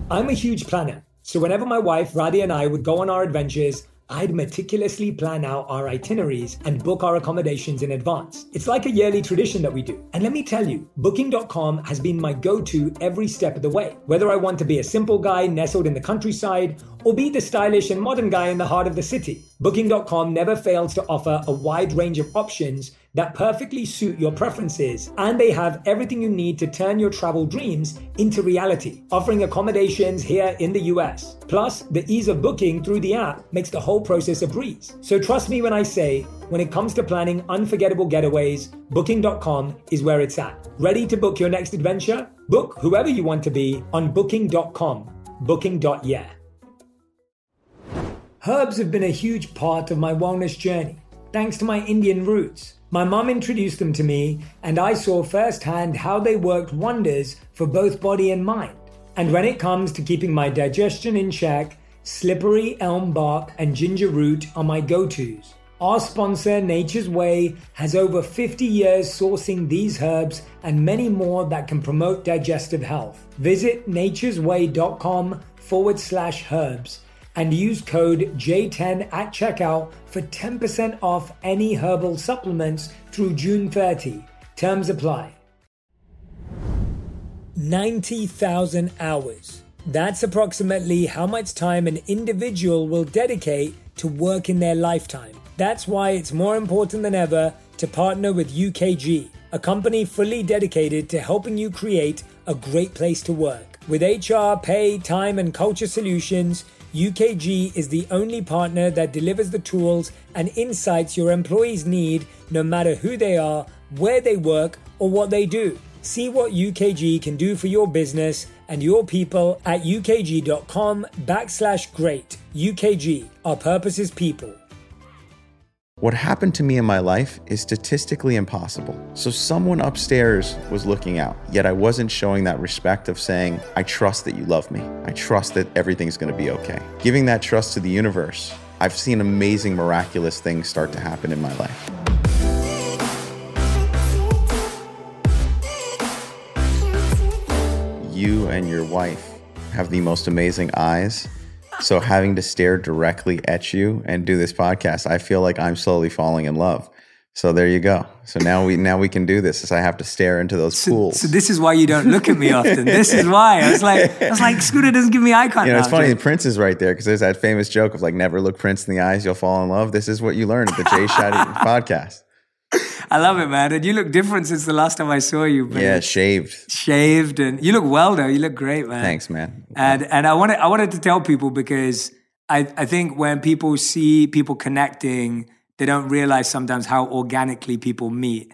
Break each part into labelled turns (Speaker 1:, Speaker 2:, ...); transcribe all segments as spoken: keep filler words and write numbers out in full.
Speaker 1: I'm a huge planner. So whenever my wife, Radhi, and I would go on our adventures, I'd meticulously plan out our itineraries and book our accommodations in advance. It's like a yearly tradition that we do. And let me tell you, booking dot com has been my go-to every step of the way. Whether I want to be a simple guy nestled in the countryside or be the stylish and modern guy in the heart of the city, booking dot com never fails to offer a wide range of options that perfectly suit your preferences, and they have everything you need to turn your travel dreams into reality, offering accommodations here in the U S. Plus, the ease of booking through the app makes the whole process a breeze. So trust me when I say, when it comes to planning unforgettable getaways, booking dot com is where it's at. Ready to book your next adventure? Book whoever you want to be on booking dot com. booking dot yeah. Herbs have been a huge part of my wellness journey, thanks to my Indian roots. My mum introduced them to me, and I saw firsthand how they worked wonders for both body and mind. And when it comes to keeping my digestion in check, slippery elm bark and ginger root are my go-tos. Our sponsor, Nature's Way, has over fifty years sourcing these herbs and many more that can promote digestive health. Visit naturesway.com forward slash herbs and use code J ten at checkout for ten percent off any herbal supplements through June thirtieth. Terms apply. ninety thousand hours. That's approximately how much time an individual will dedicate to work in their lifetime. That's why it's more important than ever to partner with U K G, a company fully dedicated to helping you create a great place to work. With H R, pay, time, and culture solutions, U K G is the only partner that delivers the tools and insights your employees need, no matter who they are, where they work, or what they do. See what U K G can do for your business and your people at ukg.com backslash great. U K G, our purpose is people.
Speaker 2: What happened to me in my life is statistically impossible. So someone upstairs was looking out, yet I wasn't showing that respect of saying, I trust that you love me. I trust that everything's gonna be okay. Giving that trust to the universe, I've seen amazing, miraculous things start to happen in my life. You and your wife have the most amazing eyes. So having to stare directly at you and do this podcast, I feel like I'm slowly falling in love. So there you go. So now we now we can do this. As I have to stare into those
Speaker 3: so,
Speaker 2: pools.
Speaker 3: So this is why you don't look at me often. This is why I was like, I was like, Scooter doesn't give me eye contact.
Speaker 2: You know, it's funny. Prince is right there because there's that famous joke of like, never look Prince in the eyes, you'll fall in love. This is what you learn at the Jay Shetty podcast.
Speaker 3: I love it, man. And you look different since the last time I saw you.
Speaker 2: But yeah, shaved.
Speaker 3: Shaved. And you look well, though. You look great, man.
Speaker 2: Thanks, man.
Speaker 3: And and I wanted, I wanted to tell people because I, I think when people see people connecting, they don't realize sometimes how organically people meet.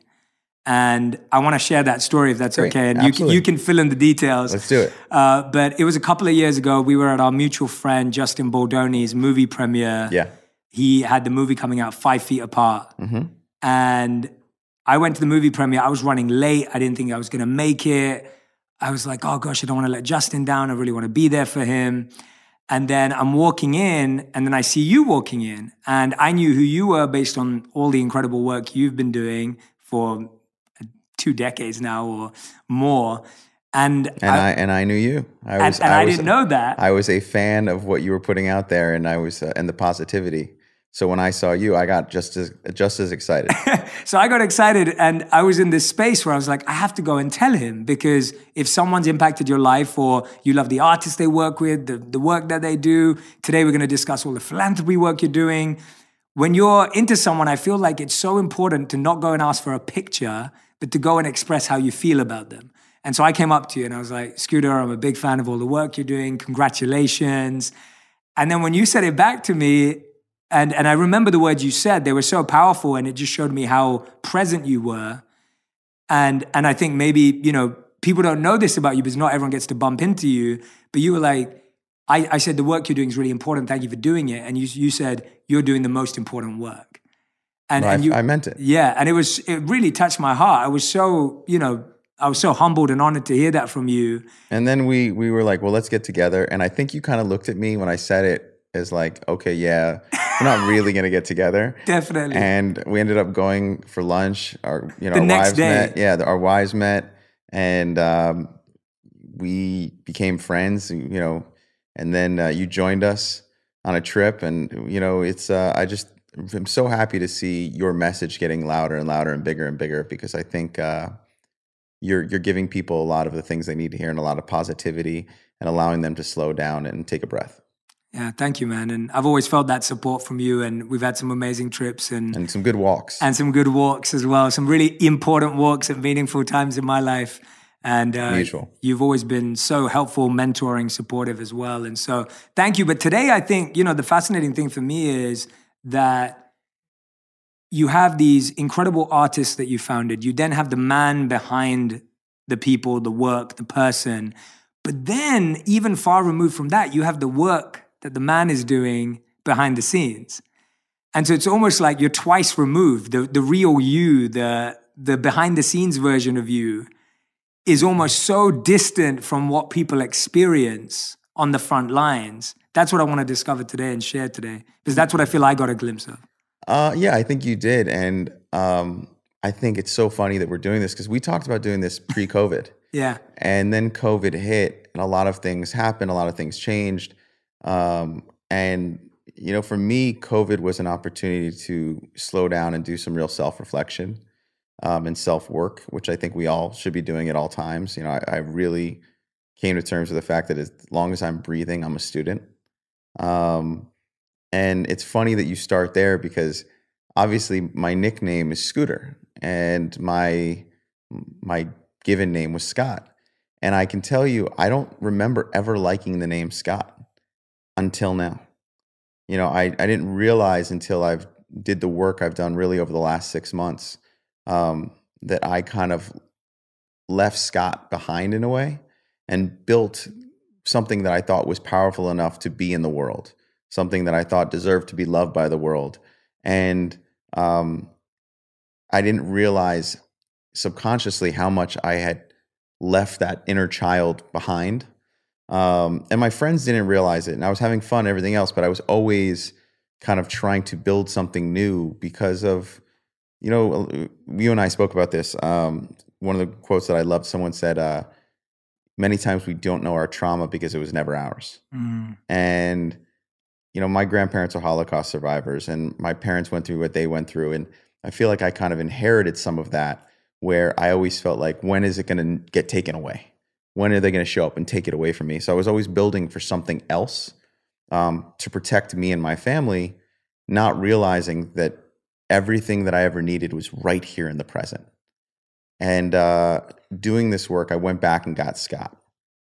Speaker 3: And I want to share that story if that's
Speaker 2: Great.
Speaker 3: okay. And
Speaker 2: Absolutely.
Speaker 3: you can, you can fill in the details.
Speaker 2: Let's do it.
Speaker 3: Uh, but it was a couple of years ago. We were at our mutual friend, Justin Baldoni's movie premiere.
Speaker 2: Yeah.
Speaker 3: He had the movie coming out Five Feet Apart.
Speaker 2: Mm-hmm.
Speaker 3: And I went to the movie premiere. I was running late. I didn't think I was going to make it. I was like, oh gosh, I don't want to let Justin down. I really want to be there for him. And then I'm walking in, and then I see you walking in. And I knew who you were based on all the incredible work you've been doing for two decades now or more. And
Speaker 2: and I, I and I knew you. I was,
Speaker 3: and, and
Speaker 2: I,
Speaker 3: I
Speaker 2: was,
Speaker 3: didn't know that.
Speaker 2: I was a fan of what you were putting out there, and I was uh, and the positivity. So when I saw you, I got just as just as excited.
Speaker 3: So I got excited, and I was in this space where I was like, I have to go and tell him, because if someone's impacted your life, or you love the artists they work with, the, the work that they do, today we're going to discuss all the philanthropy work you're doing. When you're into someone, I feel like it's so important to not go and ask for a picture, but to go and express how you feel about them. And so I came up to you and I was like, Scooter, I'm a big fan of all the work you're doing. Congratulations. And then when you said it back to me, And and I remember the words you said, they were so powerful, and it just showed me how present you were. And and I think maybe, you know, people don't know this about you because not everyone gets to bump into you. But you were like, I, I said, the work you're doing is really important. Thank you for doing it. And you you said, you're doing the most important work. And,
Speaker 2: well,
Speaker 3: and
Speaker 2: I,
Speaker 3: you,
Speaker 2: I meant it.
Speaker 3: Yeah. And it was it really touched my heart. I was so, you know, I was so humbled and honored to hear that from you.
Speaker 2: And then we we were like, well, let's get together. And I think you kind of looked at me when I said it as like, okay, yeah, we're not really going to get together.
Speaker 3: Definitely.
Speaker 2: And we ended up going for lunch. Our, you know,
Speaker 3: the
Speaker 2: our
Speaker 3: next
Speaker 2: wives
Speaker 3: day.
Speaker 2: met. Yeah, our wives met, and um, we became friends, you know, and then uh, you joined us on a trip. And, you know, it's, uh, I just, I'm so happy to see your message getting louder and louder and bigger and bigger, because I think uh, you're, you're giving people a lot of the things they need to hear and a lot of positivity and allowing them to slow down and take a breath.
Speaker 3: Yeah, thank you, man. And I've always felt that support from you, and we've had some amazing trips and
Speaker 2: and some good walks.
Speaker 3: And some good walks as well. Some really important walks at meaningful times in my life. And uh, you've always been so helpful, mentoring, supportive as well. And so thank you. But today, I think, you know, the fascinating thing for me is that you have these incredible artists that you founded. You then have the man behind the people, the work, the person. But then, even far removed from that, you have the work that the man is doing behind the scenes. And so it's almost like you're twice removed. The, the real you, the, the behind the scenes version of you is almost so distant from what people experience on the front lines. That's what I want to discover today and share today, because that's what I feel I got a glimpse of.
Speaker 2: Uh, yeah, I think you did. And um, I think it's so funny that we're doing this, because we talked about doing this pre-COVID.
Speaker 3: Yeah.
Speaker 2: And then COVID hit and a lot of things happened, a lot of things changed. Um, and, you know, for me, COVID was an opportunity to slow down and do some real self-reflection um, and self-work, which I think we all should be doing at all times. You know, I, I really came to terms with the fact that as long as I'm breathing, I'm a student. Um, and it's funny that you start there, because obviously my nickname is Scooter and my, my given name was Scott. And I can tell you, I don't remember ever liking the name Scott until now. You know, I, I didn't realize until I've did the work I've done really over the last six months um, that I kind of left Scott behind in a way and built something that I thought was powerful enough to be in the world, something that I thought deserved to be loved by the world. And um, I didn't realize subconsciously how much I had left that inner child behind. Um, and my friends didn't realize it. And I was having fun, everything else, but I was always kind of trying to build something new because of, you know, you and I spoke about this. Um, one of the quotes that I loved, someone said, uh, many times we don't know our trauma because it was never ours. Mm. And, you know, my grandparents are Holocaust survivors, and my parents went through what they went through. And I feel like I kind of inherited some of that, where I always felt like, when is it going to get taken away? When are they going to show up and take it away from me? So I was always building for something else um, to protect me and my family, not realizing that everything that I ever needed was right here in the present. And uh, doing this work, I went back and got Scott.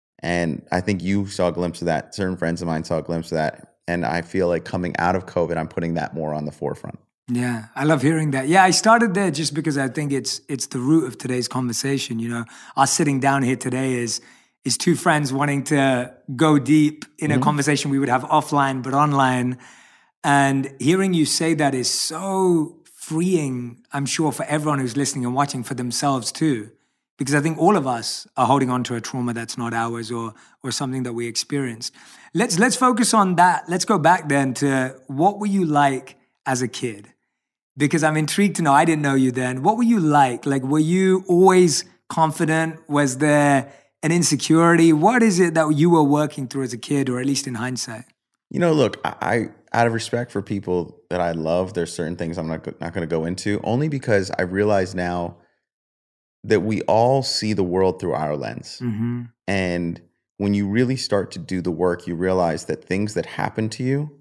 Speaker 2: And I think you saw a glimpse of that. Certain friends of mine saw a glimpse of that. And I feel like coming out of COVID, I'm putting that more on the forefront.
Speaker 3: Yeah, I love hearing that. Yeah, I started there just because I think it's it's the root of today's conversation. You know, us sitting down here today is is two friends wanting to go deep in mm-hmm. a conversation we would have offline but online. And hearing you say that is so freeing, I'm sure, for everyone who's listening and watching, for themselves too. Because I think all of us are holding on to a trauma that's not ours, or or something that we experienced. Let's let's focus on that. Let's go back then to, what were you like as a kid? Because I'm intrigued to know, I didn't know you then. What were you like? Like, were you always confident? Was there an insecurity? What is it that you were working through as a kid, or at least in hindsight?
Speaker 2: You know, look, I, I out of respect for people that I love, there's certain things I'm not, not going to go into, only because I realize now that we all see the world through our lens. Mm-hmm. And when you really start to do the work, you realize that things that happen to you,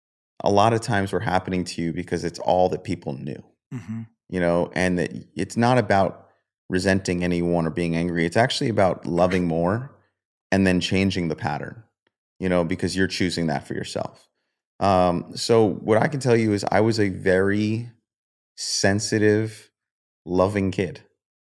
Speaker 2: a lot of times were happening to you because it's all that people knew, mm-hmm. you know, and that it's not about resenting anyone or being angry. It's actually about loving more and then changing the pattern, you know, because you're choosing that for yourself. Um, so what I can tell you is I was a very sensitive, loving kid,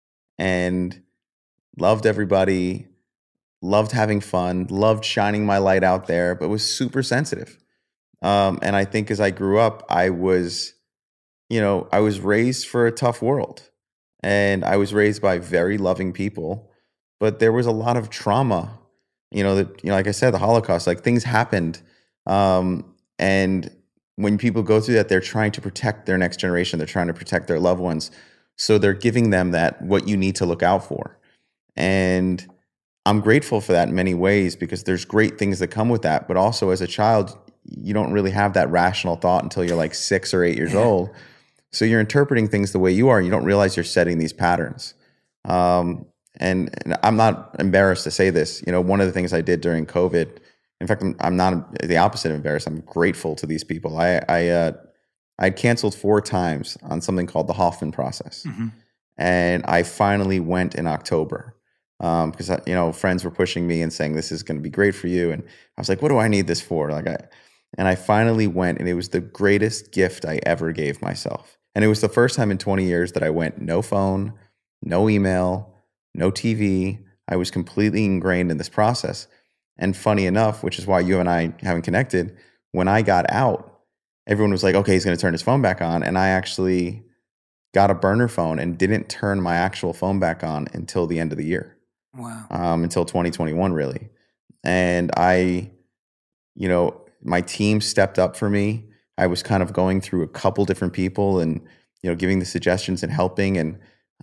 Speaker 2: and loved everybody, loved having fun, loved shining my light out there, but was super sensitive. Um, and I think as I grew up, I was, you know, I was raised for a tough world, and I was raised by very loving people, but there was a lot of trauma, you know, that, you know, like I said, the Holocaust, like things happened. Um, and when people go through that, they're trying to protect their next generation. They're trying to protect their loved ones. So they're giving them that, what you need to look out for. And I'm grateful for that in many ways because there's great things that come with that. But also as a child, you don't really have that rational thought until you're like six or eight years old. So you're interpreting things the way you are. And you don't realize you're setting these patterns. Um, and, and I'm not embarrassed to say this. You know, one of the things I did during COVID, in fact, I'm, I'm not the opposite of embarrassed. I'm grateful to these people. I, I, uh, I canceled four times on something called the Hoffman process. Mm-hmm. And I finally went in October. Um, because, you know, friends were pushing me and saying, this is going to be great for you. And I was like, what do I need this for? Like, I, and I finally went, and it was the greatest gift I ever gave myself. And it was the first time in twenty years that I went no phone, no email, no T V. I was completely ingrained in this process. And funny enough, which is why you and I haven't connected, when I got out, everyone was like, okay, he's going to turn his phone back on. And I actually got a burner phone and didn't turn my actual phone back on until the end of the year.
Speaker 3: Wow.
Speaker 2: Um, until twenty twenty-one, really. And I, you know, my team stepped up for me. I was kind of going through a couple different people and, you know, giving the suggestions and helping. And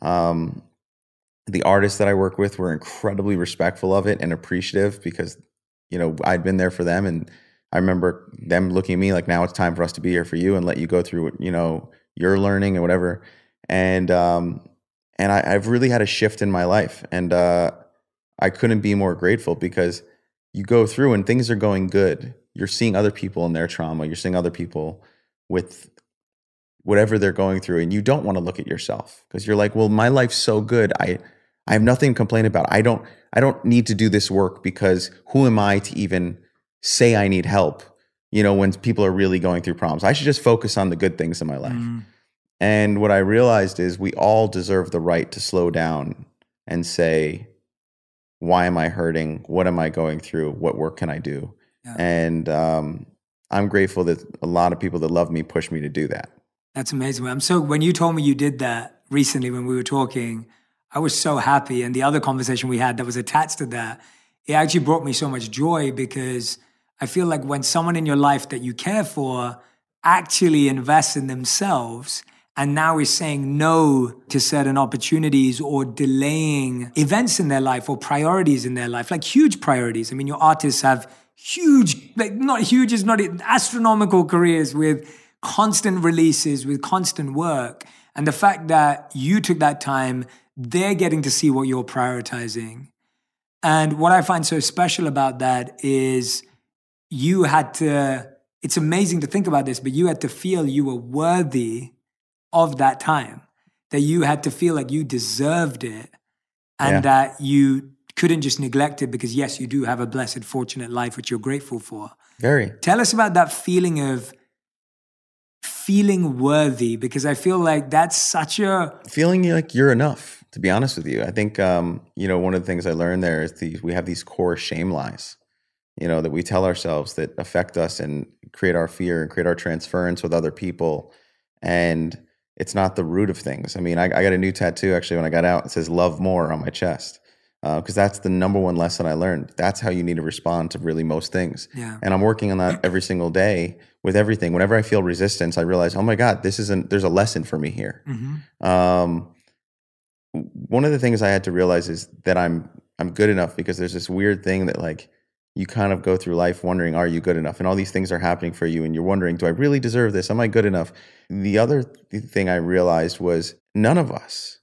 Speaker 2: um, the artists that I work with were incredibly respectful of it and appreciative because, you know, I'd been there for them. And I remember them looking at me like, now it's time for us to be here for you and let you go through, you know, your learning and whatever. And, um, and I, I've really had a shift in my life. And, uh, I couldn't be more grateful because you go through and things are going good. You're seeing other people in their trauma. You're seeing other people with whatever they're going through. And you don't want to look at yourself because you're like, well, my life's so good. I, I have nothing to complain about. I don't, I don't need to do this work because who am I to even say I need help? You know, when people are really going through problems, I should just focus on the good things in my life. Mm. And what I realized is we all deserve the right to slow down and say, why am I hurting? What am I going through? What work can I do? Yeah. And um, I'm grateful that a lot of people that love me push me to do that.
Speaker 3: That's amazing. I'm so, when you told me you did that recently when we were talking, I was so happy. And the other conversation we had that was attached to that, it actually brought me so much joy because I feel like when someone in your life that you care for actually invests in themselves and now is saying no to certain opportunities or delaying events in their life or priorities in their life, like huge priorities. I mean, your artists have huge, like not huge, is not astronomical careers with constant releases, with constant work. And the fact that you took that time, they're getting to see what you're prioritizing. And what I find so special about that is you had to, it's amazing to think about this, but you had to feel you were worthy of that time, that you had to feel like you deserved it and yeah. that you couldn't just neglect it because, yes, you do have a blessed, fortunate life, which you're grateful for.
Speaker 2: Very.
Speaker 3: Tell us about that feeling of feeling worthy, because I feel like that's such a...
Speaker 2: Feeling like you're enough, to be honest with you. I think, um, you know, one of the things I learned there is these, we have these core shame lies, you know, that we tell ourselves that affect us and create our fear and create our transference with other people. And it's not the root of things. I mean, I, I got a new tattoo actually when I got out. It says love more on my chest because uh, that's the number one lesson I learned. That's how you need to respond to really most things.
Speaker 3: Yeah.
Speaker 2: And I'm working on that every single day with everything. Whenever I feel resistance, I realize, oh my God, this isn't, there's a lesson for me here. Mm-hmm. Um, one of the things I had to realize is that I'm, I'm good enough because there's this weird thing that like, you kind of go through life wondering, are you good enough? And all these things are happening for you. And you're wondering, do I really deserve this? Am I good enough? The other th- thing I realized was none of us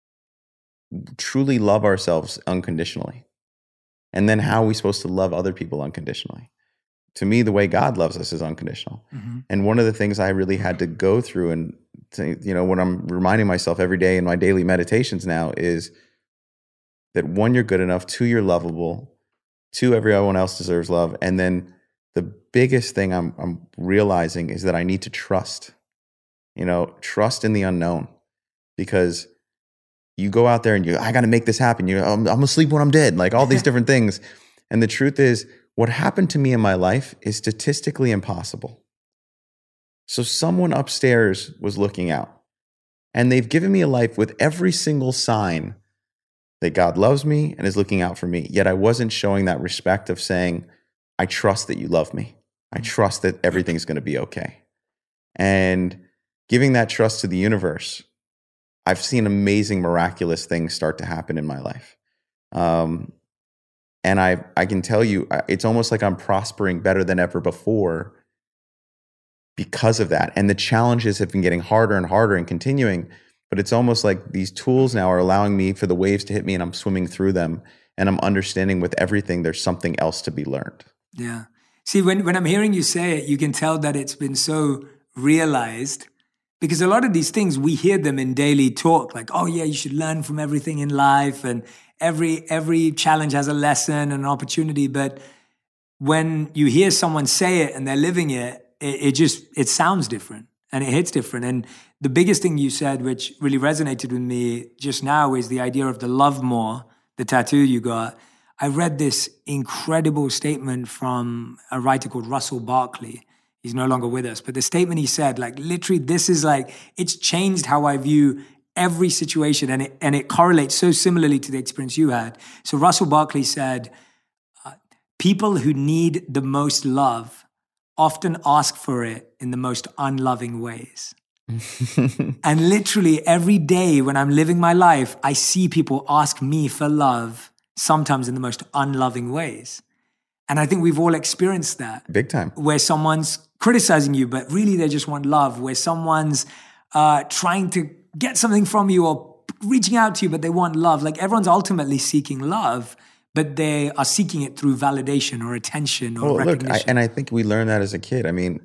Speaker 2: truly love ourselves unconditionally. And then how are we supposed to love other people unconditionally? To me, the way God loves us is unconditional. Mm-hmm. And one of the things I really had to go through and, to, you know, what I'm reminding myself every day in my daily meditations now is that one, you're good enough, two, you're lovable, two, everyone else deserves love. And then the biggest thing I'm, I'm realizing is that I need to trust, you know, trust in the unknown, because you go out there and you, I got to make this happen. You, I'm, I'm gonna sleep when I'm dead, like all these different things. And the truth is, what happened to me in my life is statistically impossible. So someone upstairs was looking out, and they've given me a life with every single sign that God loves me and is looking out for me. Yet I wasn't showing that respect of saying, I trust that you love me. I trust that everything's going to be okay. And giving that trust to the universe, I've seen amazing, miraculous things start to happen in my life. Um, And I, I can tell you, it's almost like I'm prospering better than ever before because of that. And the challenges have been getting harder and harder and continuing. But it's almost like these tools now are allowing me for the waves to hit me and I'm swimming through them. And I'm understanding with everything, there's something else to be learned.
Speaker 3: Yeah. See, when, when I'm hearing you say it, you can tell that it's been so realized, because a lot of these things, we hear them in daily talk, like, oh yeah, you should learn from everything in life. And every, every challenge has a lesson and an opportunity. But when you hear someone say it and they're living it, it, it just, it sounds different and it hits different. And the biggest thing you said, which really resonated with me just now, is the idea of the love more, the tattoo you got. I read this incredible statement from a writer called Russell Barkley. He's no longer with us, but the statement he said, like literally, this is like, it's changed how I view every situation, and it, and it correlates so similarly to the experience you had. So Russell Barkley said, uh, people who need the most love often ask for it in the most unloving ways. And literally every day when I'm living my life, I see people ask me for love, sometimes in the most unloving ways. And I think we've all experienced that.
Speaker 2: Big time.
Speaker 3: Where someone's criticizing you, but really they just want love. Where someone's uh, trying to get something from you or reaching out to you, but they want love. Like everyone's ultimately seeking love, but they are seeking it through validation or attention or
Speaker 2: well,
Speaker 3: recognition.
Speaker 2: Look, I, and I think we learned that as a kid. I mean,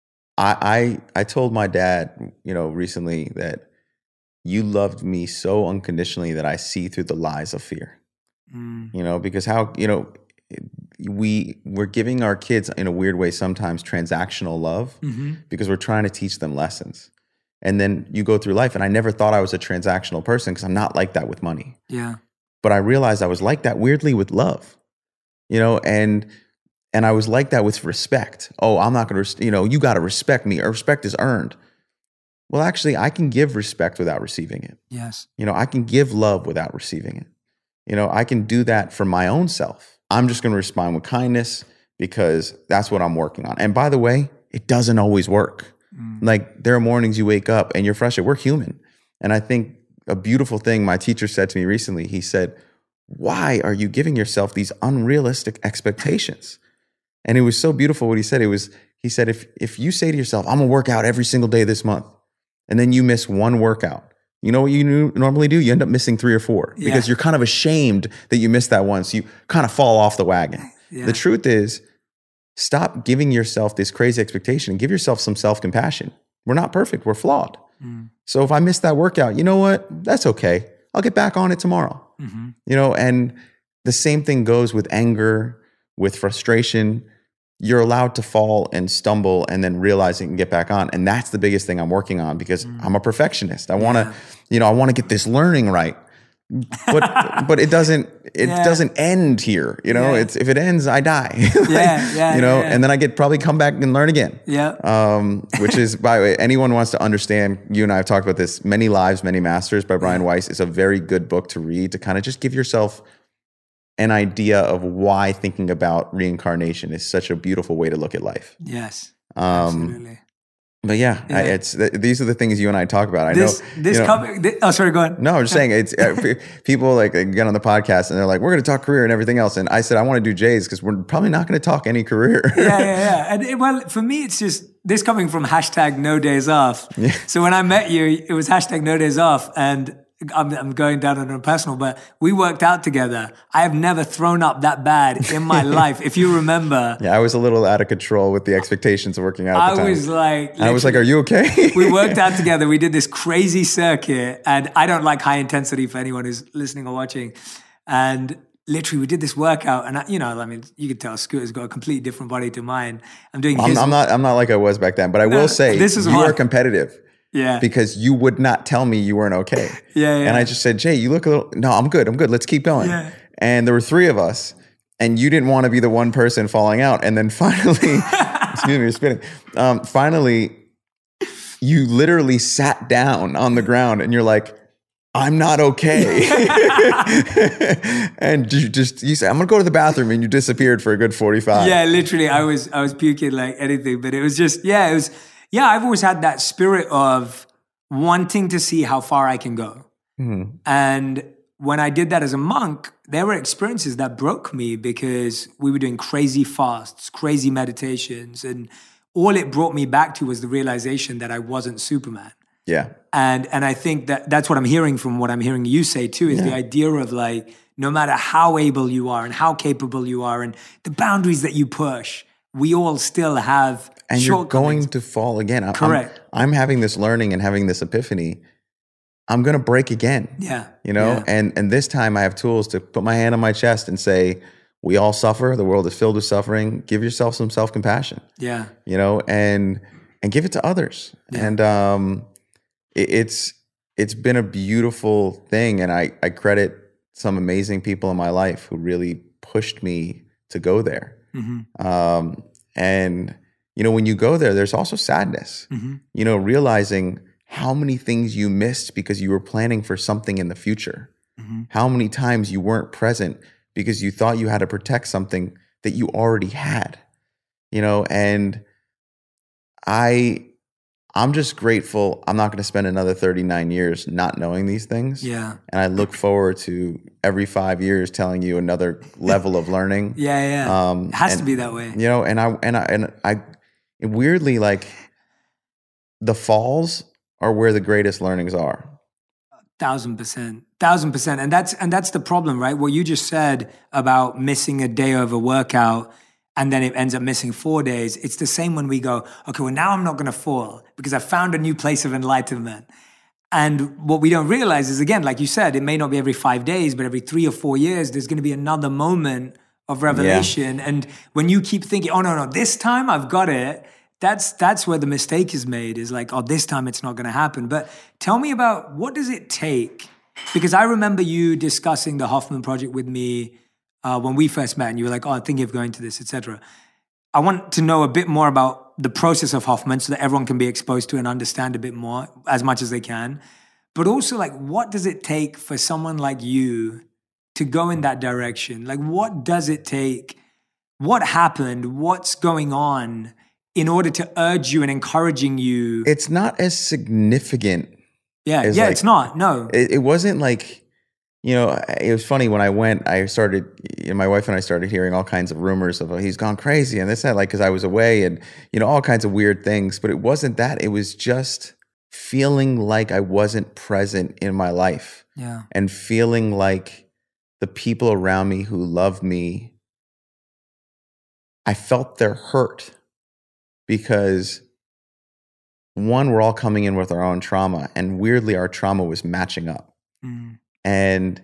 Speaker 2: I, I I told my dad, you know, recently that you loved me so unconditionally that I see through the lies of fear. Mm. You know, because how, you know, we we're giving our kids in a weird way sometimes transactional love mm-hmm. because we're trying to teach them lessons. And then you go through life, and I never thought I was a transactional person because I'm not like that with money.
Speaker 3: Yeah.
Speaker 2: But I realized I was like that weirdly with love, you know, and and I was like that with respect. Oh, I'm not going to, you know, you got to respect me. Or respect is earned. Well, actually, I can give respect without receiving it.
Speaker 3: Yes.
Speaker 2: You know, I can give love without receiving it. You know, I can do that for my own self. I'm just going to respond with kindness because that's what I'm working on. And by the way, it doesn't always work. Mm. Like there are mornings you wake up and you're frustrated. We're human. And I think a beautiful thing my teacher said to me recently, he said, why are you giving yourself these unrealistic expectations? And it was so beautiful what he said. It was, he said, if if you say to yourself, I'm going to work out every single day this month, and then you miss one workout, you know what you normally do? You end up missing three or four because yeah. you're kind of ashamed that you missed that one. So you kind of fall off the wagon. Yeah. The truth is, stop giving yourself this crazy expectation and give yourself some self-compassion. We're not perfect. We're flawed. Mm. So if I missed that workout, you know what? That's okay. I'll get back on it tomorrow. Mm-hmm. You know, and the same thing goes with anger, with frustration. You're allowed to fall and stumble and then realize it and get back on. And that's the biggest thing I'm working on because mm. I'm a perfectionist. I want to, yeah. you know, I want to get this learning right. But but it doesn't it yeah. doesn't end here. You know, yeah. it's if it ends, I die. like,
Speaker 3: yeah, yeah.
Speaker 2: You know,
Speaker 3: yeah, yeah.
Speaker 2: and then I get probably come back and learn again.
Speaker 3: Yeah.
Speaker 2: Um, which is, by the way, anyone who wants to understand, you and I have talked about this, Many Lives, Many Masters by Brian yeah. Weiss is a very good book to read to kind of just give yourself an idea of why thinking about reincarnation is such a beautiful way to look at life.
Speaker 3: Yes,
Speaker 2: um,
Speaker 3: absolutely.
Speaker 2: But yeah, yeah. I, it's th- these are the things you and I talk about. I
Speaker 3: this,
Speaker 2: know
Speaker 3: this.
Speaker 2: You know,
Speaker 3: Com- this oh, sorry, go on.
Speaker 2: No, I'm just saying it's uh, people like get on the podcast and they're like, we're going to talk career and everything else. And I said, I want to do Jay's because we're probably not going to talk any career.
Speaker 3: yeah, yeah, yeah. And it, well, for me, it's just this coming from hashtag no days off. Yeah. So when I met you, it was hashtag no days off, and I'm, I'm going down on a personal, but we worked out together. I have never thrown up that bad in my life. If you remember.
Speaker 2: Yeah, I was a little out of control with the expectations of working out at
Speaker 3: I
Speaker 2: the time.
Speaker 3: was like,
Speaker 2: I was like, are you okay?
Speaker 3: We worked out together. We did this crazy circuit, and I don't like high intensity for anyone who's listening or watching. And literally we did this workout, and I, you know, I mean, you could tell Scooter's got a completely different body to mine. I'm doing his.
Speaker 2: I'm, I'm not, I'm not like I was back then, but I no, will say this is you hard. Are competitive.
Speaker 3: Yeah.
Speaker 2: Because you would not tell me you weren't okay.
Speaker 3: yeah, yeah.
Speaker 2: And I just said, Jay, you look a little, no, I'm good. I'm good. Let's keep going. Yeah. And there were three of us and you didn't want to be the one person falling out. And then finally, excuse me, you're spinning. Um, finally, you literally sat down on the ground and you're like, I'm not okay. And you just, you said, I'm going to go to the bathroom, and you disappeared for a good forty-five.
Speaker 3: Yeah, literally. I was, I was puking like anything, but it was just, yeah, it was, yeah, I've always had that spirit of wanting to see how far I can go. Mm-hmm. And when I did that as a monk, there were experiences that broke me because we were doing crazy fasts, crazy meditations, and all it brought me back to was the realization that I wasn't Superman.
Speaker 2: Yeah.
Speaker 3: And and I think that that's what I'm hearing from what I'm hearing you say too, is yeah. the idea of like, no matter how able you are and how capable you are and the boundaries that you push, we all still have
Speaker 2: and you're going to fall again. I'm,
Speaker 3: Correct.
Speaker 2: I'm, I'm having this learning and having this epiphany. I'm going to break again.
Speaker 3: Yeah.
Speaker 2: You know,
Speaker 3: yeah.
Speaker 2: and and this time I have tools to put my hand on my chest and say, we all suffer. The world is filled with suffering. Give yourself some self-compassion.
Speaker 3: Yeah.
Speaker 2: You know, and and give it to others. Yeah. And um, it, it's it's been a beautiful thing, and I I credit some amazing people in my life who really pushed me to go there. Mm-hmm. Um, and you know, when you go there, there's also sadness. Mm-hmm. You know, realizing how many things you missed because you were planning for something in the future. Mm-hmm. How many times you weren't present because you thought you had to protect something that you already had, you know, and I, I'm just grateful. I'm not going to spend another thirty-nine years not knowing these things.
Speaker 3: Yeah.
Speaker 2: And I look forward to every five years telling you another level of learning.
Speaker 3: Yeah. Yeah. Um, it has
Speaker 2: and,
Speaker 3: to be that way.
Speaker 2: You know, and I, and I, and I, weirdly, like the falls are where the greatest learnings are.
Speaker 3: Thousand percent, thousand percent. And that's, and that's the problem, right? What you just said about missing a day of a workout and then it ends up missing four days. It's the same when we go, okay, well, now I'm not going to fall because I found a new place of enlightenment. And what we don't realize is, again, like you said, it may not be every five days, but every three or four years, there's going to be another moment of revelation. Yeah. And when you keep thinking, oh, no, no, this time I've got it, That's that's where the mistake is made, is like, oh, this time it's not going to happen. But tell me about, what does it take? Because I remember you discussing the Hoffman Project with me uh, when we first met, and you were like, oh, I'm thinking of going to this, et cetera. I want to know a bit more about the process of Hoffman so that everyone can be exposed to and understand a bit more, as much as they can. But also, like, what does it take for someone like you to go in that direction? Like, what does it take? What happened? What's going on in order to urge you and encouraging you?
Speaker 2: It's not as significant.
Speaker 3: Yeah,
Speaker 2: as
Speaker 3: yeah,
Speaker 2: like,
Speaker 3: it's not, no.
Speaker 2: It, it wasn't like, you know, it was funny when I went, I started, you know, my wife and I started hearing all kinds of rumors of, oh, he's gone crazy and this, that, like, because I was away and, you know, all kinds of weird things. But it wasn't that. It was just feeling like I wasn't present in my life.
Speaker 3: Yeah.
Speaker 2: And feeling like the people around me who love me, I felt their hurt. Because one, we're all coming in with our own trauma, and weirdly, our trauma was matching up. Mm. And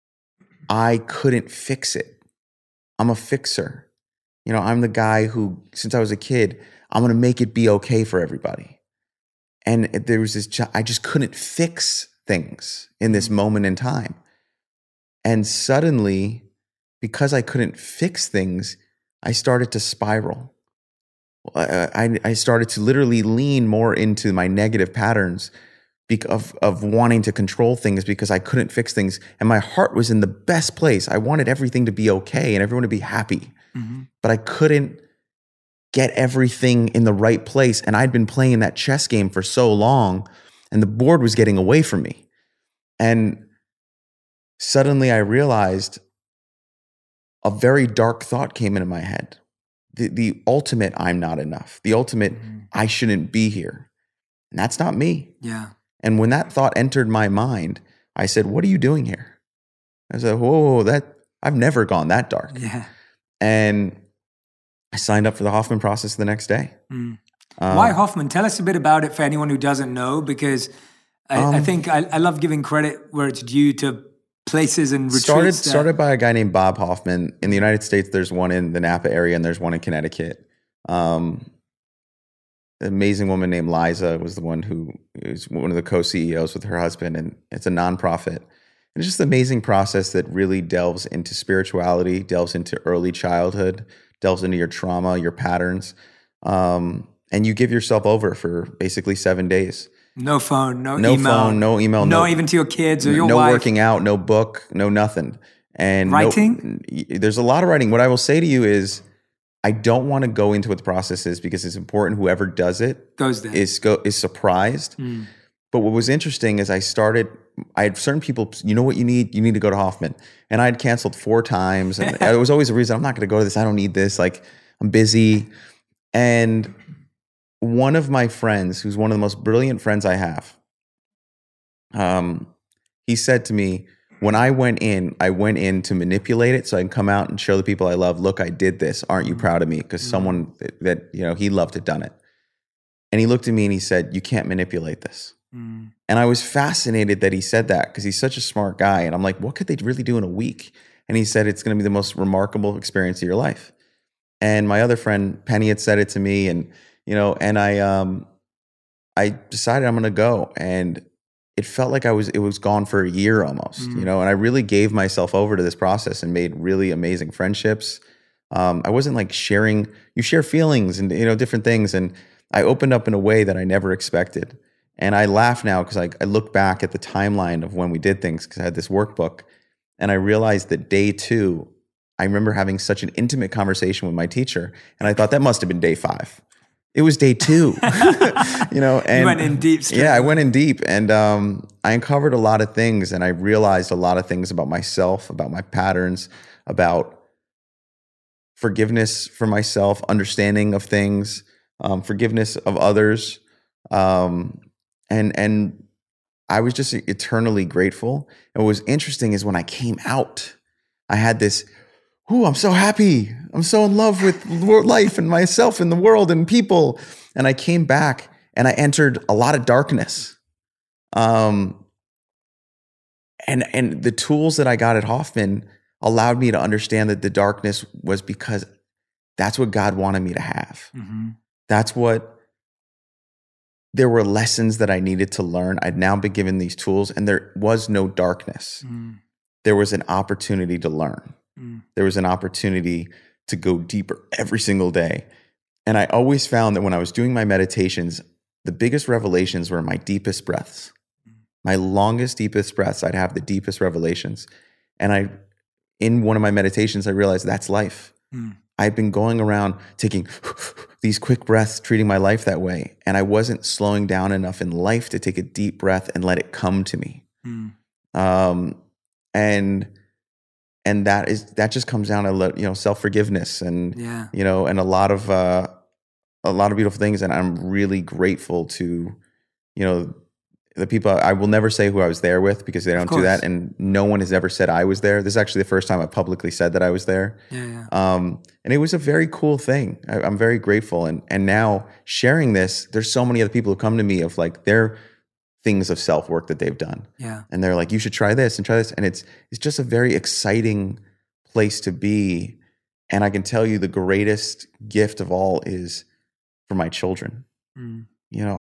Speaker 2: I couldn't fix it. I'm a fixer. You know, I'm the guy who, since I was a kid, I'm going to make it be okay for everybody. And there was this, I just couldn't fix things in this moment in time. And suddenly, because I couldn't fix things, I started to spiral. I, I started to literally lean more into my negative patterns of, of wanting to control things because I couldn't fix things. And my heart was in the best place. I wanted everything to be okay and everyone to be happy. Mm-hmm. But I couldn't get everything in the right place. And I'd been playing that chess game for so long, and the board was getting away from me. And suddenly I realized a very dark thought came into my head. The, the ultimate, I'm not enough. The ultimate, mm-hmm. I shouldn't be here. And that's not me.
Speaker 3: Yeah.
Speaker 2: And when that thought entered my mind, I said, what are you doing here? I said, whoa, whoa, that, I've never gone that dark.
Speaker 3: Yeah.
Speaker 2: And I signed up for the Hoffman process the next day.
Speaker 3: Mm. Um, Why Hoffman? Tell us a bit about it for anyone who doesn't know, because I, um, I think I, I love giving credit where it's due to places and retreats.
Speaker 2: Started,
Speaker 3: that...
Speaker 2: started by a guy named Bob Hoffman. In the United States, there's one in the Napa area and there's one in Connecticut. Um, an amazing woman named Liza was the one who is one of the co-C E Os with her husband, and it's a nonprofit. And it's just an amazing process that really delves into spirituality, delves into early childhood, delves into your trauma, your patterns, um, and you give yourself over for basically seven days.
Speaker 3: No phone, no,
Speaker 2: no
Speaker 3: email.
Speaker 2: No phone, no email.
Speaker 3: No,
Speaker 2: no
Speaker 3: even to your kids or your
Speaker 2: no
Speaker 3: wife.
Speaker 2: No working out, no book, no nothing. And
Speaker 3: writing?
Speaker 2: No, there's a lot of writing. What I will say to you is, I don't want to go into what the process is because it's important whoever does it
Speaker 3: Goes there.
Speaker 2: is, go, is surprised. Mm. But what was interesting is I started I had certain people, you know what you need? You need to go to Hoffman. And I'd canceled four times. And it was always a reason, I'm not going to go to this. I don't need this. Like, I'm busy. And one of my friends, who's one of the most brilliant friends I have, um, he said to me, when I went in, I went in to manipulate it so I can come out and show the people I love, look, I did this. Aren't you proud of me? Because mm-hmm. someone that, that, you know, he loved had done it. And he looked at me and he said, you can't manipulate this. Mm. And I was fascinated that he said that because he's such a smart guy. And I'm like, what could they really do in a week? And he said, it's going to be the most remarkable experience of your life. And my other friend, Penny, had said it to me. And, you know, and I, um, I decided I'm going to go. And it felt like I was, it was gone for a year almost, mm. you know, and I really gave myself over to this process and made really amazing friendships. Um, I wasn't like sharing, you share feelings and, you know, different things. And I opened up in a way that I never expected. And I laugh now because I, I look back at the timeline of when we did things because I had this workbook and I realized that day two, I remember having such an intimate conversation with my teacher and I thought that must have been day five. It was day two, you know, and
Speaker 3: you went in deep. Straight.
Speaker 2: Yeah, I went in deep and um, I uncovered a lot of things and I realized a lot of things about myself, about my patterns, about forgiveness for myself, understanding of things, um, forgiveness of others. Um, and, and I was just eternally grateful. And what was interesting is when I came out, I had this, ooh, I'm so happy. I'm so in love with life and myself and the world and people. And I came back and I entered a lot of darkness. Um, and, and the tools that I got at Hoffman allowed me to understand that the darkness was because that's what God wanted me to have. Mm-hmm. That's what, there were lessons that I needed to learn. I'd now been given these tools and there was no darkness. Mm. There was an opportunity to learn. Mm. There was an opportunity to go deeper every single day. And I always found that when I was doing my meditations, the biggest revelations were my deepest breaths. Mm. My longest, deepest breaths, I'd have the deepest revelations. And I, in one of my meditations, I realized that's life. Mm. I've been going around taking these quick breaths, treating my life that way. And I wasn't slowing down enough in life to take a deep breath and let it come to me. Mm. Um, and and that is that just comes down to, you know, self-forgiveness and, yeah. you know, and a lot of, uh, a lot of beautiful things. And I'm really grateful to, you know, the people. I will never say who I was there with because they don't do that. And no one has ever said I was there. This is actually the first time I publicly said that I was there. Yeah, yeah. Um, and it was a very cool thing. I, I'm very grateful. And and now sharing this, there's so many other people who come to me of like their things of self-work that they've done. Yeah. And they're like, you should try this and try this. And it's it's just a very exciting place to be. And I can tell you the greatest gift of all is for my children. Mm. You know,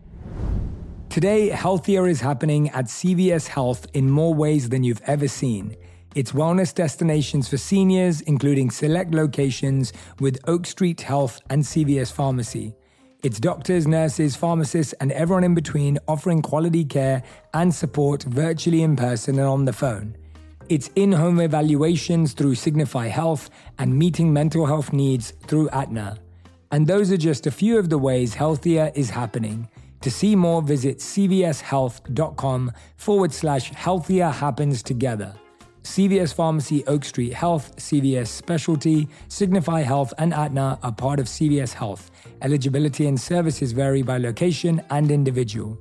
Speaker 1: today, healthier is happening at C V S Health in more ways than you've ever seen. It's wellness destinations for seniors, including select locations with Oak Street Health and C V S Pharmacy. It's doctors, nurses, pharmacists, and everyone in between offering quality care and support virtually in person and on the phone. It's in-home evaluations through Signify Health and meeting mental health needs through Aetna. And those are just a few of the ways healthier is happening. To see more, visit cvshealth.com forward slash healthier happens together. C V S Pharmacy, Oak Street Health, C V S Specialty, Signify Health, and Aetna are part of C V S Health. Eligibility and services vary by location and individual.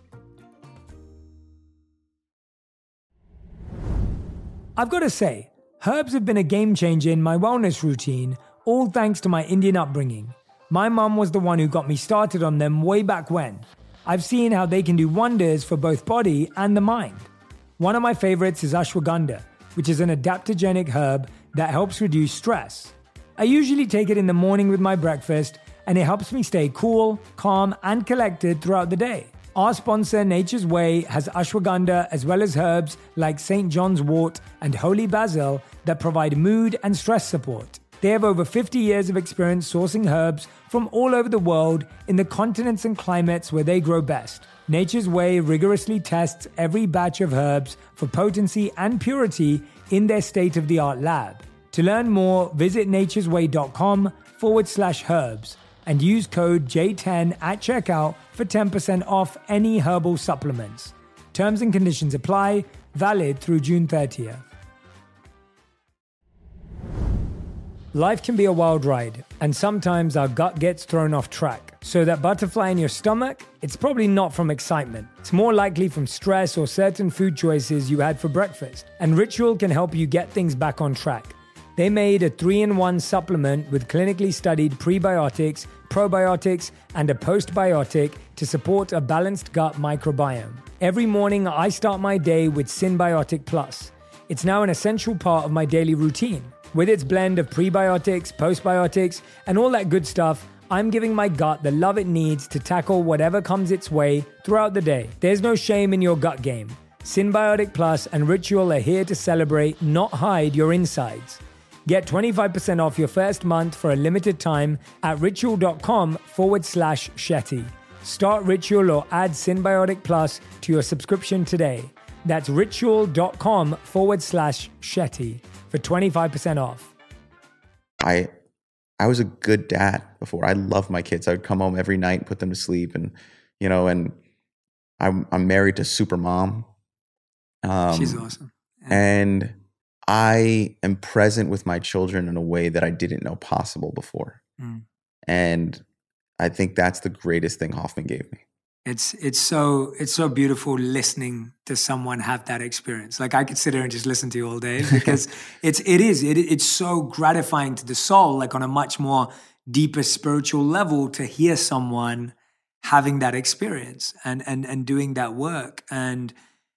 Speaker 1: I've got to say, herbs have been a game changer in my wellness routine, all thanks to my Indian upbringing. My mum was the one who got me started on them way back when. I've seen how they can do wonders for both body and the mind. One of my favorites is ashwagandha, which is an adaptogenic herb that helps reduce stress. I usually take it in the morning with my breakfast, and it helps me stay cool, calm, and collected throughout the day. Our sponsor, Nature's Way, has ashwagandha as well as herbs like Saint John's wort and holy basil that provide mood and stress support. They have over fifty years of experience sourcing herbs from all over the world in the continents and climates where they grow best. Nature's Way rigorously tests every batch of herbs for potency and purity in their state-of-the-art lab. To learn more, visit naturesway.com forward slash herbs and use code J ten at checkout for ten percent off any herbal supplements.
Speaker 3: Terms and conditions apply, valid through June thirtieth. Life can be a wild ride, and sometimes our gut gets thrown off track. So that butterfly in your stomach, it's probably not from excitement. It's more likely from stress or certain food choices you had for breakfast. And Ritual can help you get things back on track. They made a three-in-one supplement with clinically studied prebiotics, probiotics, and a postbiotic to support a balanced gut microbiome. Every morning, I start my day with Synbiotic Plus. It's now an essential part of my daily routine. With its blend of prebiotics, postbiotics, and all that good stuff, I'm giving my gut the love it needs to tackle whatever comes its way throughout the day. There's no shame in your gut game. Synbiotic Plus and Ritual are here to celebrate, not hide your insides. Get twenty-five percent off your first month for a limited time at ritual.com forward slash Shetty. Start Ritual or add Synbiotic Plus to your subscription today. That's ritual.com forward slash Shetty for twenty-five percent off.
Speaker 2: I I was a good dad before. I loved my kids. I would come home every night and put them to sleep, and you know, and I'm I'm married to super mom. Um,
Speaker 3: She's awesome. Yeah.
Speaker 2: And I am present with my children in a way that I didn't know possible before. Mm. And I think that's the greatest thing Hoffman gave me.
Speaker 3: It's it's so it's so beautiful listening to someone have that experience. Like I could sit here and just listen to you all day because it's it is it it's so gratifying to the soul, like on a much more deeper spiritual level, to hear someone having that experience and and and doing that work. And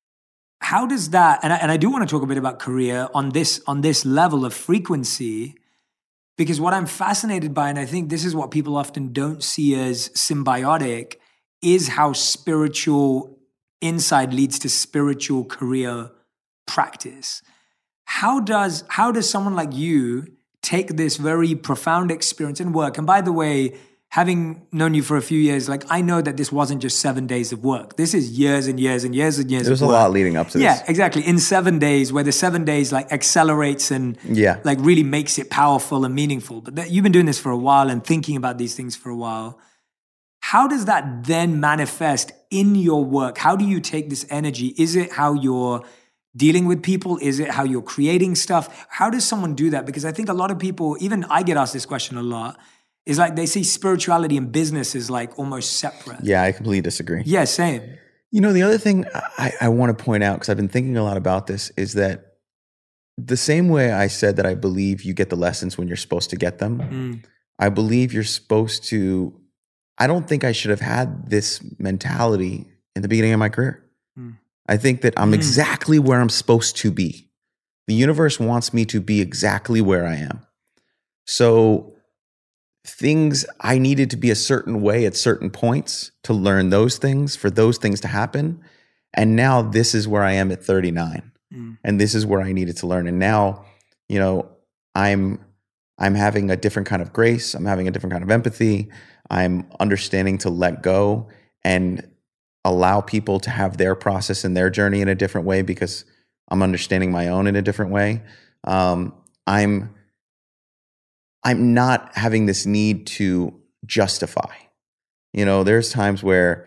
Speaker 3: how does that? And I, and I do want to talk a bit about career on this on this level of frequency, because what I'm fascinated by, and I think this is what people often don't see as symbiotic, is how spiritual insight leads to spiritual career practice. How does how does someone like you take this very profound experience and work? And by the way, having known you for a few years, like I know that this wasn't just seven days of work. This is years and years and years and years.
Speaker 2: There's
Speaker 3: of work.
Speaker 2: a lot leading up to this.
Speaker 3: Yeah, exactly. In seven days, where the seven days like accelerates and
Speaker 2: yeah.
Speaker 3: like really makes it powerful and meaningful. But that, you've been doing this for a while and thinking about these things for a while. How does that then manifest in your work? How do you take this energy? Is it how you're dealing with people? Is it how you're creating stuff? How does someone do that? Because I think a lot of people, even I get asked this question a lot, is like they see spirituality and business is like almost separate.
Speaker 2: Yeah, I completely disagree.
Speaker 3: Yeah, same.
Speaker 2: You know, the other thing I, I want to point out, because I've been thinking a lot about this, is that the same way I said that I believe you get the lessons when you're supposed to get them, mm. I believe you're supposed to. I don't think I should have had this mentality in the beginning of my career. Mm. I think that I'm mm. exactly where I'm supposed to be. The universe wants me to be exactly where I am. So things, I needed to be a certain way at certain points to learn those things, for those things to happen. And now this is where I am at thirty-nine. Mm. And this is where I needed to learn. And now, you know, I'm I'm having a different kind of grace. I'm having a different kind of empathy. I'm understanding to let go and allow people to have their process and their journey in a different way, because I'm understanding my own in a different way. Um, I'm, I'm not having this need to justify. You know, there's times where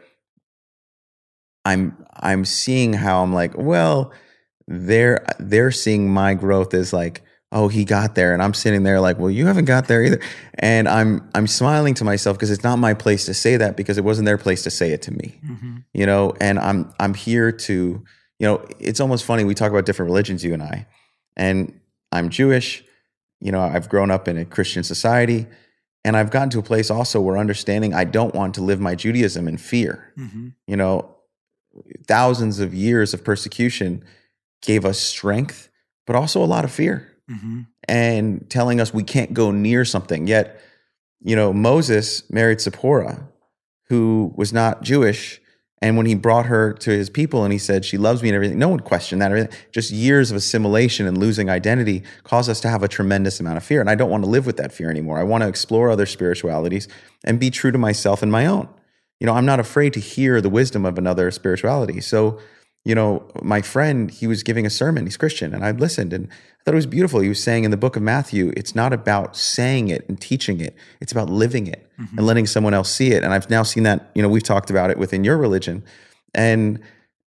Speaker 2: I'm, I'm seeing how I'm like, well, they're, they're seeing my growth as like, oh, he got there. And I'm sitting there like, well, you haven't got there either. And I'm I'm smiling to myself because it's not my place to say that, because it wasn't their place to say it to me. Mm-hmm. You know, and I'm I'm here to, you know, it's almost funny. We talk about different religions, you and I. And I'm Jewish. You know, I've grown up in a Christian society. And I've gotten to a place also where understanding I don't want to live my Judaism in fear. Mm-hmm. You know, thousands of years of persecution gave us strength, but also a lot of fear. Mm-hmm. And telling us we can't go near something. Yet, you know, Moses married Zipporah, who was not Jewish. And when he brought her to his people and he said, she loves me and everything, no one questioned that. Just years of assimilation and losing identity caused us to have a tremendous amount of fear. And I don't want to live with that fear anymore. I want to explore other spiritualities and be true to myself and my own. You know, I'm not afraid to hear the wisdom of another spirituality. So, you know, my friend, he was giving a sermon. He's Christian. And I listened and I thought it was beautiful. He was saying in the book of Matthew, it's not about saying it and teaching it. It's about living it mm-hmm. and letting someone else see it. And I've now seen that, you know, we've talked about it within your religion. And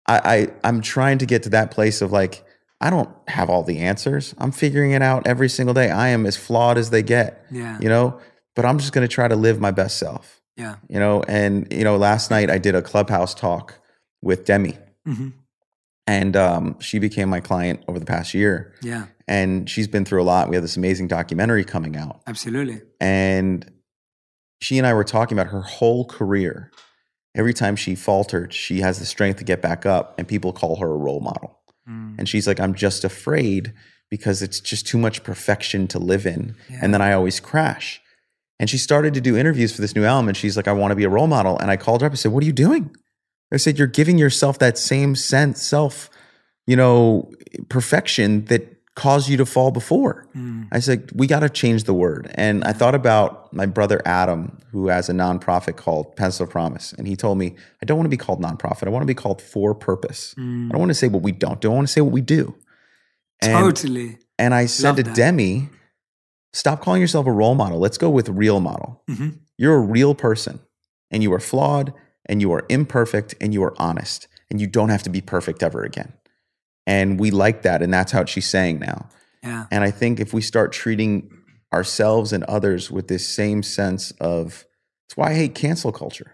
Speaker 2: I, I I'm trying to get to that place of like, I don't have all the answers. I'm figuring it out every single day. I am as flawed as they get.
Speaker 3: Yeah.
Speaker 2: You know, but I'm just going to try to live my best self.
Speaker 3: Yeah.
Speaker 2: You know, and you know, last night I did a Clubhouse talk with Demi. Mm-hmm. And um, she became my client over the past year.
Speaker 3: Yeah.
Speaker 2: And she's been through a lot. We have this amazing documentary coming out.
Speaker 3: Absolutely.
Speaker 2: And she and I were talking about her whole career. Every time she faltered, she has the strength to get back up, and people call her a role model. Mm. And she's like, I'm just afraid because it's just too much perfection to live in. Yeah. And then I always crash. And she started to do interviews for this new album. And she's like, I want to be a role model. And I called her up and said, what are you doing? I said, you're giving yourself that same sense, self, you know, perfection that caused you to fall before. Mm. I said, we got to change the word. And I thought about my brother Adam, who has a nonprofit called Pencil of Promise. And he told me, I don't want to be called nonprofit. I want to be called for purpose. Mm. I don't want to say what we don't do. I want to say what we do. And,
Speaker 3: totally.
Speaker 2: And I said Love to that. Demi, stop calling yourself a role model. Let's go with real model. Mm-hmm. You're a real person, and you are flawed, and you are imperfect, and you are honest, and you don't have to be perfect ever again. And we like that, and that's how she's saying now.
Speaker 3: Yeah.
Speaker 2: And I think if we start treating ourselves and others with this same sense of, it's why I hate cancel culture.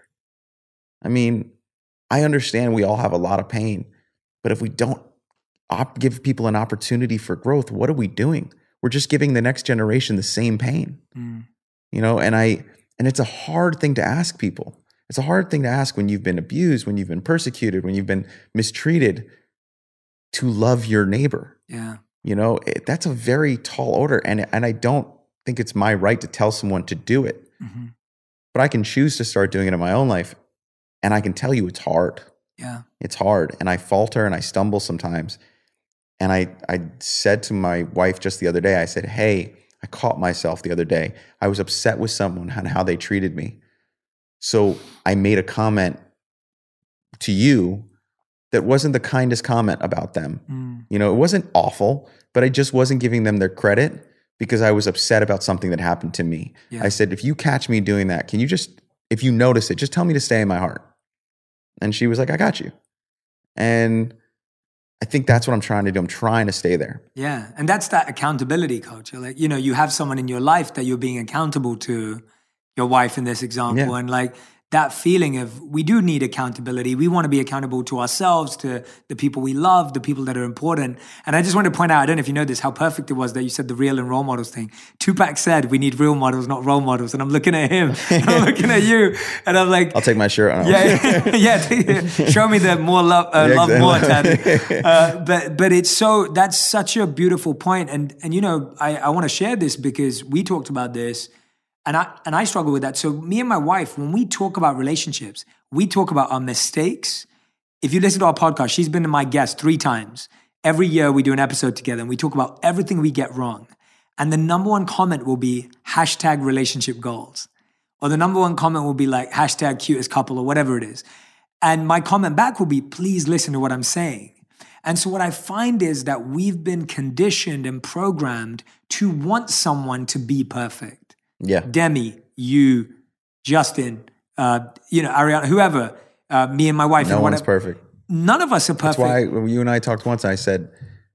Speaker 2: I mean, I understand we all have a lot of pain, but if we don't op- give people an opportunity for growth, what are we doing? We're just giving the next generation the same pain. Mm. You know, and I and it's a hard thing to ask people. It's a hard thing to ask when you've been abused, when you've been persecuted, when you've been mistreated, to love your neighbor.
Speaker 3: Yeah.
Speaker 2: You know, it, that's a very tall order. And, and I don't think it's my right to tell someone to do it. Mm-hmm. But I can choose to start doing it in my own life. And I can tell you it's hard.
Speaker 3: Yeah.
Speaker 2: It's hard. And I falter and I stumble sometimes. And I, I said to my wife just the other day, I said, hey, I caught myself the other day. I was upset with someone and how they treated me. So I made a comment to you that wasn't the kindest comment about them. Mm. You know, it wasn't awful, but I just wasn't giving them their credit because I was upset about something that happened to me. Yeah. I said, if you catch me doing that, can you just, if you notice it, just tell me to stay in my heart. And she was like, I got you. And I think that's what I'm trying to do. I'm trying to stay there.
Speaker 3: Yeah. And that's that accountability culture. Like, you know, you have someone in your life that you're being accountable to, your wife in this example. Yeah. And like that feeling of, we do need accountability. We want to be accountable to ourselves, to the people we love, the people that are important. And I just want to point out, I don't know if you know this, how perfect it was that you said the real and role models thing. Tupac said, we need real models, not role models. And I'm looking at him, and I'm looking at you, and I'm like,
Speaker 2: I'll take my shirt off.
Speaker 3: Yeah, yeah. Show me the more love, uh, yeah, love exactly. more. Uh, but but it's so, that's such a beautiful point. And and you know, I, I want to share this because we talked about this. And I and I struggle with that. So me and my wife, when we talk about relationships, we talk about our mistakes. If you listen to our podcast, she's been my guest three times. Every year we do an episode together and we talk about everything we get wrong. And the number one comment will be hashtag relationship goals. Or the number one comment will be like hashtag cutest couple or whatever it is. And my comment back will be, please listen to what I'm saying. And so what I find is that we've been conditioned and programmed to want someone to be perfect.
Speaker 2: Yeah.
Speaker 3: Demi, you, Justin, uh, you know, Ariana, whoever, uh, me and my wife.
Speaker 2: No
Speaker 3: and
Speaker 2: one's perfect.
Speaker 3: None of us are perfect.
Speaker 2: That's why when you and I talked once, I said,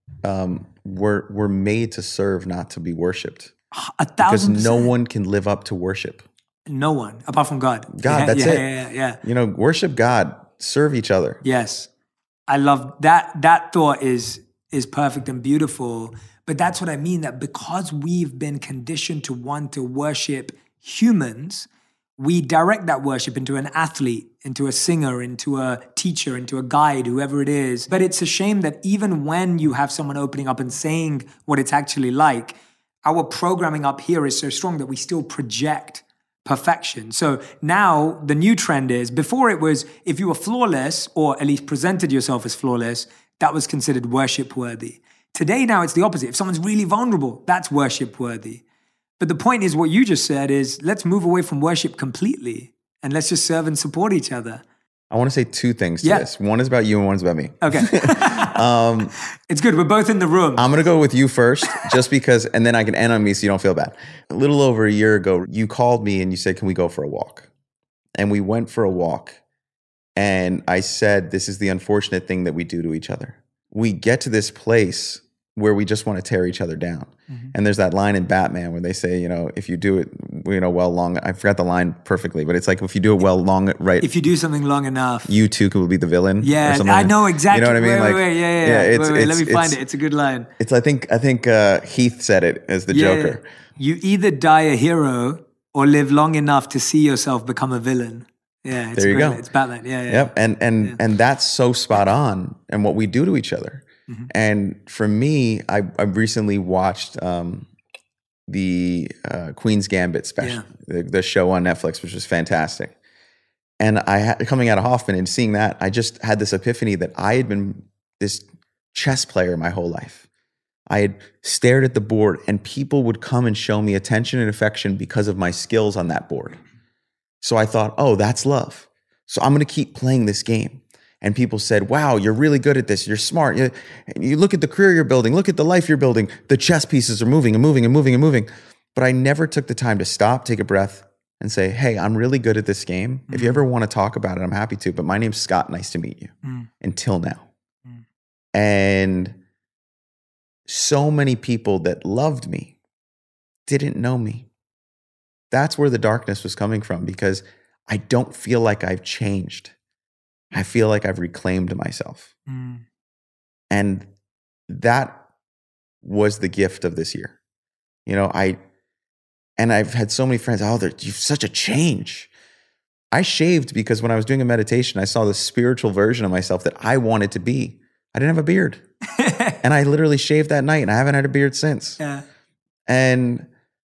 Speaker 2: um, we're, we're made to serve, not to be worshiped.
Speaker 3: A thousand
Speaker 2: Because
Speaker 3: percent.
Speaker 2: no one can live up to worship.
Speaker 3: No one, apart from God.
Speaker 2: God,
Speaker 3: yeah,
Speaker 2: that's
Speaker 3: yeah,
Speaker 2: it.
Speaker 3: Yeah, yeah, yeah.
Speaker 2: You know, worship God, serve each other.
Speaker 3: Yes. I love that. That thought is, is perfect and beautiful. But that's what I mean, that because we've been conditioned to want to worship humans, we direct that worship into an athlete, into a singer, into a teacher, into a guide, whoever it is. But it's a shame that even when you have someone opening up and saying what it's actually like, our programming up here is so strong that we still project perfection. So now the new trend is, before it was, if you were flawless, or at least presented yourself as flawless, that was considered worship worthy. Today, now it's the opposite. If someone's really vulnerable, that's worship worthy. But the point is, what you just said is, let's move away from worship completely and let's just serve and support each other.
Speaker 2: I want to say two things to
Speaker 3: yeah.
Speaker 2: this. One is about you and one is about me.
Speaker 3: Okay. um, it's good. We're both in the room.
Speaker 2: I'm going to go with you first, just because, and then I can end on me so you don't feel bad. A little over a year ago, you called me and you said, can we go for a walk? And we went for a walk. And I said, this is the unfortunate thing that we do to each other. We get to this place where we just want to tear each other down. Mm-hmm. And there's that line in Batman where they say, you know, if you do it, you know, well, long, I forgot the line perfectly, but it's like, if you do it well, long, right.
Speaker 3: If you do something long enough,
Speaker 2: you too could be the villain.
Speaker 3: Yeah, I know exactly.
Speaker 2: You know what I mean?
Speaker 3: Wait,
Speaker 2: like,
Speaker 3: wait, wait, yeah, yeah, yeah. It's, wait, wait, it's, let me find it. It's a good line.
Speaker 2: It's, I think, I think uh, Heath said it as the
Speaker 3: yeah,
Speaker 2: Joker.
Speaker 3: Yeah. You either die a hero or live long enough to see yourself become a villain. Yeah, it's
Speaker 2: there you
Speaker 3: great.
Speaker 2: go.
Speaker 3: It's Batman. Yeah, yeah.
Speaker 2: Yep, and and
Speaker 3: yeah.
Speaker 2: and that's so spot on, and what we do to each other. Mm-hmm. And for me, I I recently watched um, the uh, Queen's Gambit special, yeah. the, the show on Netflix, which was fantastic. And I had, coming out of Hoffman and seeing that, I just had this epiphany that I had been this chess player my whole life. I had stared at the board, and people would come and show me attention and affection because of my skills on that board. So I thought, oh, that's love. So I'm going to keep playing this game. And people said, wow, you're really good at this. You're smart. You, you look at the career you're building. Look at the life you're building. The chess pieces are moving and moving and moving and moving. But I never took the time to stop, take a breath, and say, hey, I'm really good at this game. Mm-hmm. If you ever want to talk about it, I'm happy to. But my name's Scott. Nice to meet you. Mm. Until now. Mm. And so many people that loved me didn't know me. That's where the darkness was coming from, because I don't feel like I've changed. I feel like I've reclaimed myself. Mm. And that was the gift of this year. You know, I, and I've had so many friends, oh, you've such a change. I shaved because when I was doing a meditation, I saw the spiritual version of myself that I wanted to be. I didn't have a beard. And I literally shaved that night, and I haven't had a beard since. Yeah. And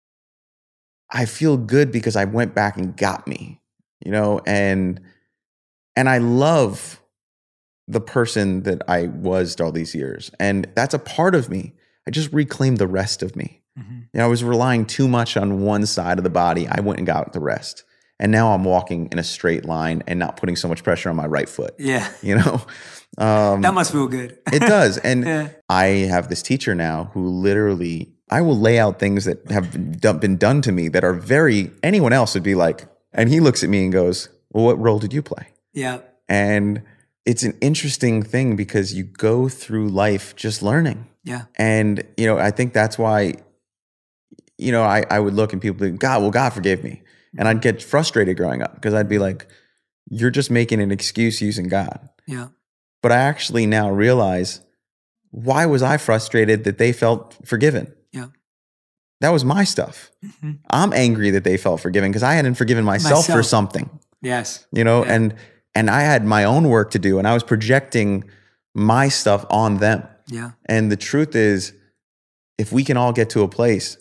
Speaker 2: I feel good because I went back and got me, you know, and and I love the person that I was all these years. And that's a part of me. I just reclaimed the rest of me. Mm-hmm. You know, I was relying too much on one side of the body. I went and got the rest. And now I'm walking in a straight line and not putting so much pressure on my right foot. Yeah. You know? Um,
Speaker 3: that must feel good.
Speaker 2: It does. And yeah. I have this teacher now who literally, I will lay out things that have been done to me that are very, anyone else would be like, and he looks at me and goes, well, what role did you play?
Speaker 3: Yeah.
Speaker 2: And it's an interesting thing because you go through life just learning.
Speaker 3: Yeah.
Speaker 2: And, you know, I think that's why, you know, I, I would look and people would be, God, well, God forgave me. And I'd get frustrated growing up because I'd be like, you're just making an excuse using God.
Speaker 3: Yeah.
Speaker 2: But I actually now realize, why was I frustrated that they felt forgiven?
Speaker 3: Yeah.
Speaker 2: That was my stuff. Mm-hmm. I'm angry that they felt forgiven because I hadn't forgiven myself, myself. for something.
Speaker 3: Yes.
Speaker 2: You know,
Speaker 3: yeah.
Speaker 2: and and I had my own work to do, and I was projecting my stuff on them.
Speaker 3: Yeah.
Speaker 2: And the truth is, if we can all get to a place,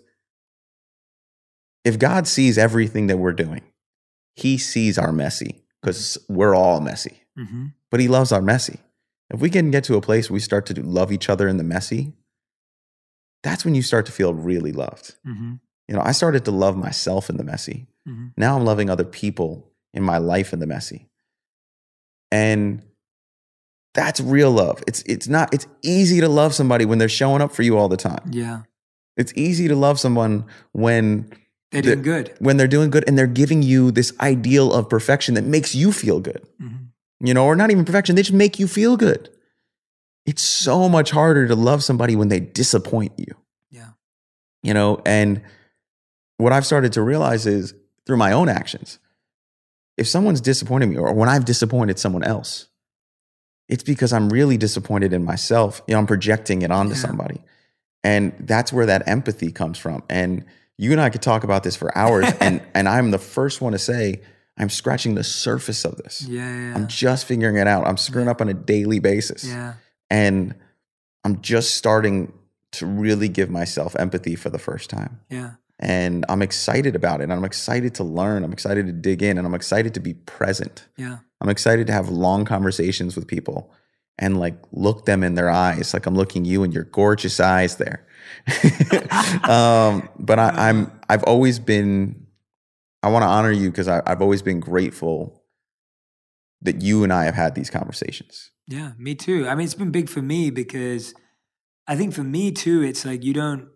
Speaker 2: if God sees everything that we're doing, he sees our messy, because we're all messy. Mm-hmm. But he loves our messy. If we can get to a place where we start to love each other in the messy, that's when you start to feel really loved. Mm-hmm. You know, I started to love myself in the messy. Mm-hmm. Now I'm loving other people in my life in the messy. And that's real love. It's it's not, it's easy to love somebody when they're showing up for you all the time.
Speaker 3: Yeah.
Speaker 2: It's easy to love someone when
Speaker 3: they're doing good.
Speaker 2: When they're doing good and they're giving you this ideal of perfection that makes you feel good. Mm-hmm. You know, or not even perfection, they just make you feel good. It's so much harder to love somebody when they disappoint you.
Speaker 3: Yeah.
Speaker 2: You know, and what I've started to realize is through my own actions, if someone's disappointed me or when I've disappointed someone else, it's because I'm really disappointed in myself. You know, I'm projecting it onto yeah. somebody. And that's where that empathy comes from. And you and I could talk about this for hours. and, and I'm the first one to say, I'm scratching the surface of this.
Speaker 3: Yeah, yeah.
Speaker 2: I'm just figuring it out. I'm screwing yeah. up on a daily basis.
Speaker 3: Yeah.
Speaker 2: And I'm just starting to really give myself empathy for the first time.
Speaker 3: Yeah.
Speaker 2: And I'm excited about it. And I'm excited to learn. I'm excited to dig in. And I'm excited to be present.
Speaker 3: Yeah.
Speaker 2: I'm excited to have long conversations with people and like look them in their eyes. Like I'm looking you in your gorgeous eyes there. um, but I, I'm, I've always been, I want to honor you because I've always been grateful that you and I have had these conversations.
Speaker 3: Yeah, me too. I mean, it's been big for me because I think for me too, it's like you don't,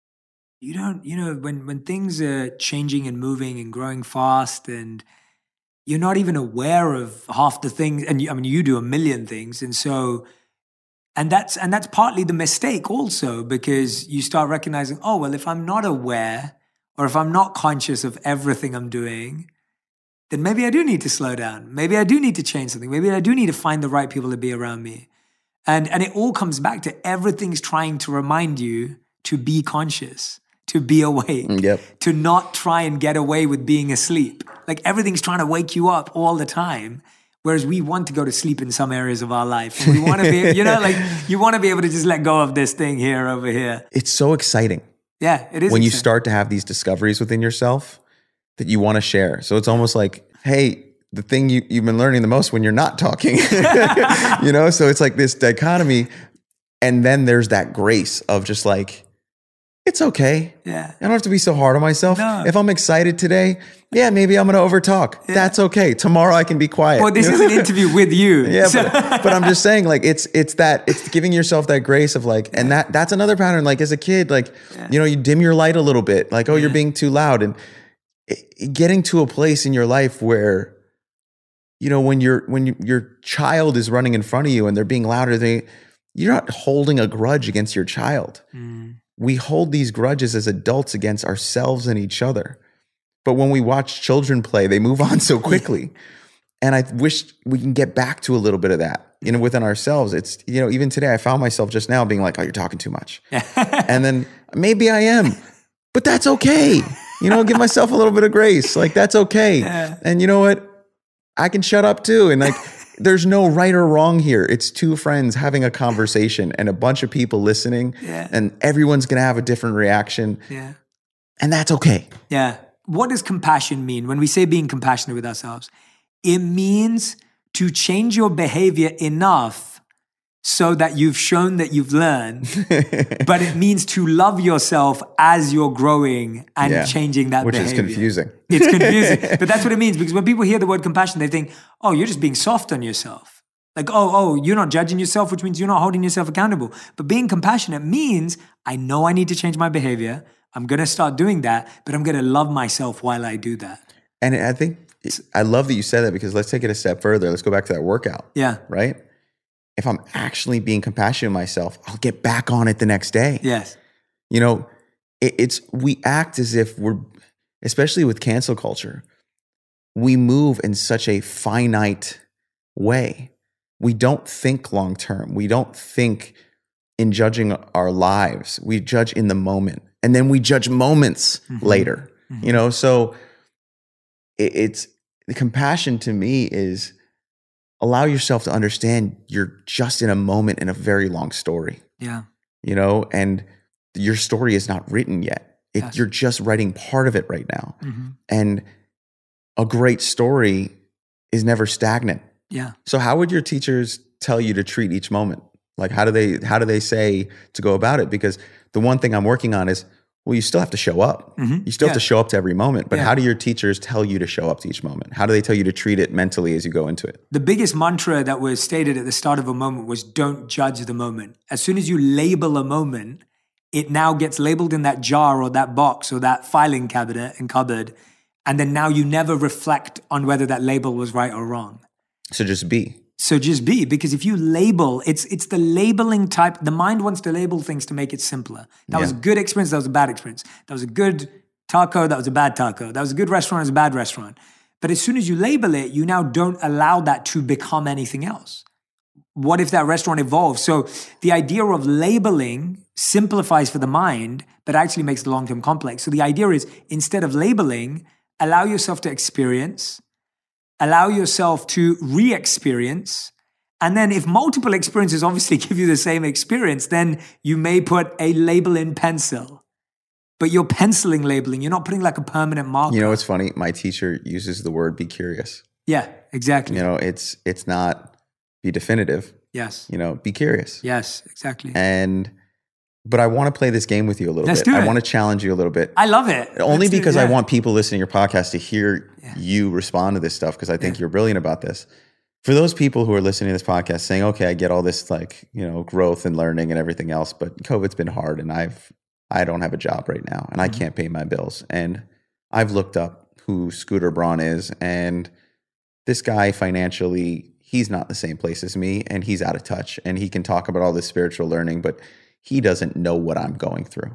Speaker 3: you don't, you know, when, when things are changing and moving and growing fast and you're not even aware of half the things. And you, I mean, you do a million things. And so, and that's, and that's partly the mistake also, because you start recognizing, oh, well, if I'm not aware or if I'm not conscious of everything I'm doing, then maybe I do need to slow down. Maybe I do need to change something. Maybe I do need to find the right people to be around me. And, and it all comes back to everything's trying to remind you to be conscious, to be awake,
Speaker 2: yep.
Speaker 3: to not try and get away with being asleep. Like everything's trying to wake you up all the time. Whereas we want to go to sleep in some areas of our life. And we want to be, you know, like you want to be able to just let go of this thing here over here.
Speaker 2: It's so exciting.
Speaker 3: Yeah, it is.
Speaker 2: When
Speaker 3: exciting.
Speaker 2: you start to have these discoveries within yourself that you want to share. So it's almost like, hey, the thing you, you've been learning the most when you're not talking, you know? So it's like this dichotomy. And then there's that grace of just like, it's okay.
Speaker 3: Yeah.
Speaker 2: I don't have to be so hard on myself.
Speaker 3: No.
Speaker 2: If I'm excited today, yeah, maybe I'm going to overtalk. Yeah. That's okay. Tomorrow I can be quiet.
Speaker 3: Well, this is an interview with you.
Speaker 2: Yeah, so. but, but I'm just saying, like, it's it's that, it's giving yourself that grace of like, yeah. and that that's another pattern. Like as a kid, like, yeah. you know, you dim your light a little bit. Like, oh, yeah. you're being too loud. And it, getting to a place in your life where, you know, when you're when you, your child is running in front of you and they're being louder, they you're not holding a grudge against your child. Mm. We hold these grudges as adults against ourselves and each other. But when we watch children play, they move on so quickly. And I wish we can get back to a little bit of that, you know, within ourselves. It's, you know, even today, I found myself just now being like, oh, you're talking too much. And then maybe I am, but that's okay. You know, give myself a little bit of grace. Like, that's okay. Yeah. And you know what? I can shut up too. And like, there's no right or wrong here. It's two friends having a conversation and a bunch of people listening, yeah. and everyone's going to have a different reaction.
Speaker 3: Yeah.
Speaker 2: And that's okay.
Speaker 3: Yeah. What does compassion mean? When we say being compassionate with ourselves, it means to change your behavior enough so that you've shown that you've learned, but it means to love yourself as you're growing and yeah. changing that
Speaker 2: Which
Speaker 3: behavior.
Speaker 2: Which is confusing.
Speaker 3: It's confusing, but that's what it means, because when people hear the word compassion, they think, oh, you're just being soft on yourself. Like, oh, oh, you're not judging yourself, which means you're not holding yourself accountable. But being compassionate means I know I need to change my behavior. I'm going to start doing that, but I'm going to love myself while I do that.
Speaker 2: And I think, I love that you said that, because let's take it a step further. Let's go back to that workout.
Speaker 3: Yeah.
Speaker 2: Right? If I'm actually being compassionate with myself, I'll get back on it the next day.
Speaker 3: Yes.
Speaker 2: You know, it, it's, we act as if we're, especially with cancel culture, we move in such a finite way. We don't think long term. We don't think in judging our lives. We judge in the moment. And then we judge moments mm-hmm. later, mm-hmm. you know? So it, it's, the compassion to me is allow yourself to understand you're just in a moment in a very long story.
Speaker 3: Yeah.
Speaker 2: You know, and your story is not written yet. It, yes. You're just writing part of it right now. Mm-hmm. And a great story is never stagnant.
Speaker 3: Yeah.
Speaker 2: So how would your teachers tell you to treat each moment? Like, how do they, how do they say to go about it? Because the one thing I'm working on is, well, you still have to show up. Mm-hmm. You still yeah. have to show up to every moment. But yeah. how do your teachers tell you to show up to each moment? How do they tell you to treat it mentally as you go into it?
Speaker 3: The biggest mantra that was stated at the start of a moment was don't judge the moment. As soon as you label a moment, it now gets labeled in that jar or that box or that filing cabinet and cupboard. And then now you never reflect on whether that label was right or wrong.
Speaker 2: So just be.
Speaker 3: So just be, because if you label, it's it's the labeling type. The mind wants to label things to make it simpler. That yeah. was a good experience. That was a bad experience. That was a good taco. That was a bad taco. That was a good restaurant. That was a bad restaurant. But as soon as you label it, you now don't allow that to become anything else. What if that restaurant evolves? So the idea of labeling simplifies for the mind, but actually makes the long-term complex. So the idea is, instead of labeling, allow yourself to experience. Allow yourself to re-experience. And then if multiple experiences obviously give you the same experience, then you may put a label in pencil. But you're penciling labeling. You're not putting like a permanent marker.
Speaker 2: You know what's funny? My teacher uses the word be curious.
Speaker 3: Yeah, exactly.
Speaker 2: You know, it's it's not be definitive.
Speaker 3: Yes.
Speaker 2: You know, be curious.
Speaker 3: Yes, exactly.
Speaker 2: And but I want to play this game with you a little
Speaker 3: Let's
Speaker 2: bit.
Speaker 3: Do it.
Speaker 2: I want to challenge you a little bit.
Speaker 3: I love it.
Speaker 2: Only
Speaker 3: Let's
Speaker 2: because
Speaker 3: it, yeah.
Speaker 2: I want people listening to your podcast to hear yeah. you respond to this stuff, because I think yeah. you're brilliant about this. For those people who are listening to this podcast saying, okay, I get all this like, you know, growth and learning and everything else, but COVID's been hard and I've, I don't have a job right now and mm-hmm. I can't pay my bills. And I've looked up who Scooter Braun is, and this guy financially, he's not in the same place as me, and he's out of touch, and he can talk about all this spiritual learning, but he doesn't know what I'm going through.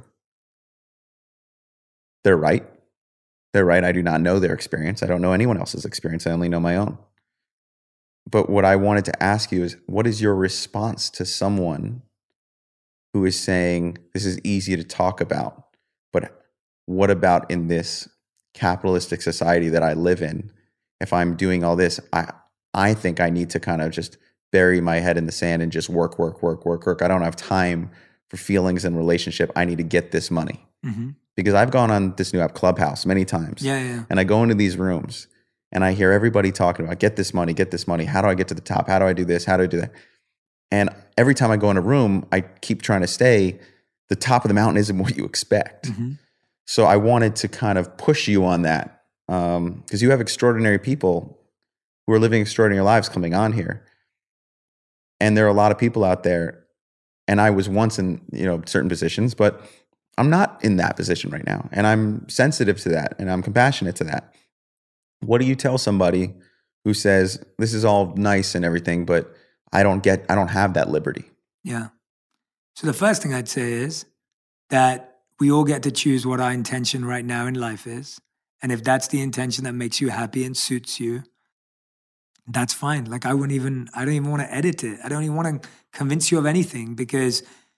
Speaker 2: They're right. They're right. I do not know their experience. I don't know anyone else's experience. I only know my own. But what I wanted to ask you is, what is your response to someone who is saying, this is easy to talk about, but what about in this capitalistic society that I live in? If I'm doing all this, I I think I need to kind of just bury my head in the sand and just work, work, work, work, work. I don't have time for feelings and relationship. I need to get this money. Mm-hmm. Because I've gone on this new app, Clubhouse, many times.
Speaker 3: Yeah, yeah.
Speaker 2: And I go into these rooms and I hear everybody talking about, get this money, get this money. How do I get to the top? How do I do this? How do I do that? And every time I go in a room, I keep trying to stay, the top of the mountain isn't what you expect. Mm-hmm. So I wanted to kind of push you on that, because um, you have extraordinary people who are living extraordinary lives coming on here. And there are a lot of people out there, and I was once in, you know, certain positions, but I'm not in that position right now. And I'm sensitive to that, and I'm compassionate to that. What do you tell somebody who says, this is all nice and everything, but I don't get, I don't have that liberty?
Speaker 3: Yeah. So the first thing I'd say is that we all get to choose what our intention right now in life is. And if that's the intention that makes you happy and suits you, that's fine. Like I wouldn't even, I don't even want to edit it. I don't even want to convince you of anything, because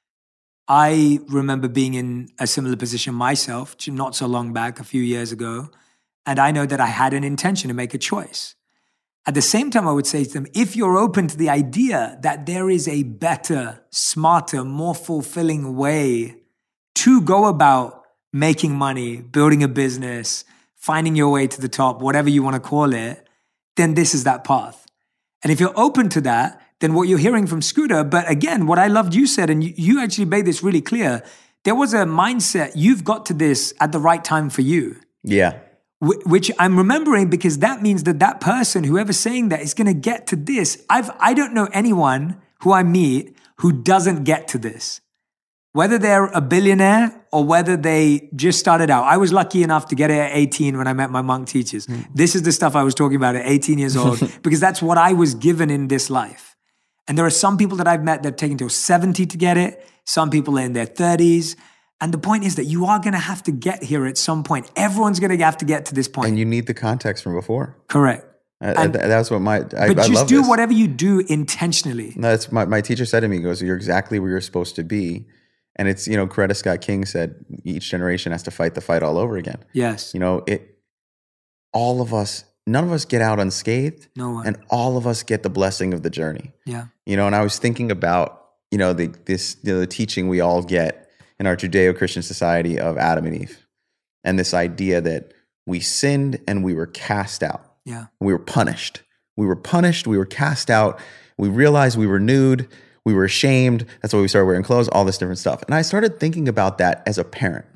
Speaker 3: I remember being in a similar position myself, not so long back, a few years ago. And I know that I had an intention to make a choice. At the same time, I would say to them, if you're open to the idea that there is a better, smarter, more fulfilling way to go about making money, building a business, finding your way to the top, whatever you want to call it, then this is that path. And if you're open to that, then what you're hearing from Scooter, but again, what I loved you said, and you, you actually made this really clear, there was a mindset, you've got to this at the right time for you.
Speaker 2: Yeah.
Speaker 3: Which I'm remembering, because that means that that person, whoever's saying that, is going to get to this. I've, I don't know anyone who I meet who doesn't get to this. Whether they're a billionaire or whether they just started out. I was lucky enough to get it at eighteen when I met my monk teachers. Mm. This is the stuff I was talking about at eighteen years old, because that's what I was given in this life. And there are some people that I've met that have taken till seventy to get it. Some people are in their thirties. And the point is that you are going to have to get here at some point. Everyone's going to have to get to this point.
Speaker 2: And you need the context from before.
Speaker 3: Correct.
Speaker 2: Uh, that's what my, I,
Speaker 3: but
Speaker 2: I
Speaker 3: just
Speaker 2: love
Speaker 3: do
Speaker 2: this.
Speaker 3: whatever you do intentionally.
Speaker 2: No, that's my, my teacher said to me, he goes, you're exactly where you're supposed to be. And it's, you know, Coretta Scott King said, each generation has to fight the fight all over again.
Speaker 3: Yes.
Speaker 2: You know, it, all of us, none of us get out unscathed.
Speaker 3: No one.
Speaker 2: And all of us get the blessing of the journey.
Speaker 3: Yeah.
Speaker 2: You know, and I was thinking about, you know, the, this, you know, the teaching we all get in our Judeo-Christian society of Adam and Eve. And this idea that we sinned and we were cast out.
Speaker 3: Yeah.
Speaker 2: We were punished. We were punished. We were cast out. We realized we were nude. We were ashamed. That's why we started wearing clothes, all this different stuff. And I started thinking about that as a parent,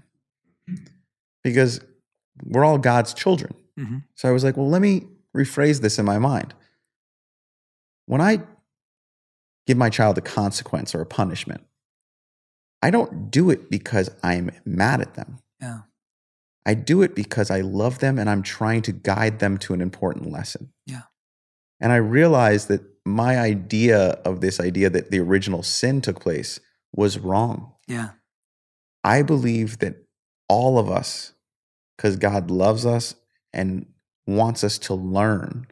Speaker 2: because we're all God's children. Mm-hmm. So I was like, well, let me rephrase this in my mind. When I give my child a consequence or a punishment, I don't do it because I'm mad at them.
Speaker 3: Yeah.
Speaker 2: I do it because I love them and I'm trying to guide them to an important lesson.
Speaker 3: Yeah.
Speaker 2: And I realized that my idea of this idea that the original sin took place was wrong.
Speaker 3: Yeah.
Speaker 2: I believe that all of us, because God loves us and wants us to learn,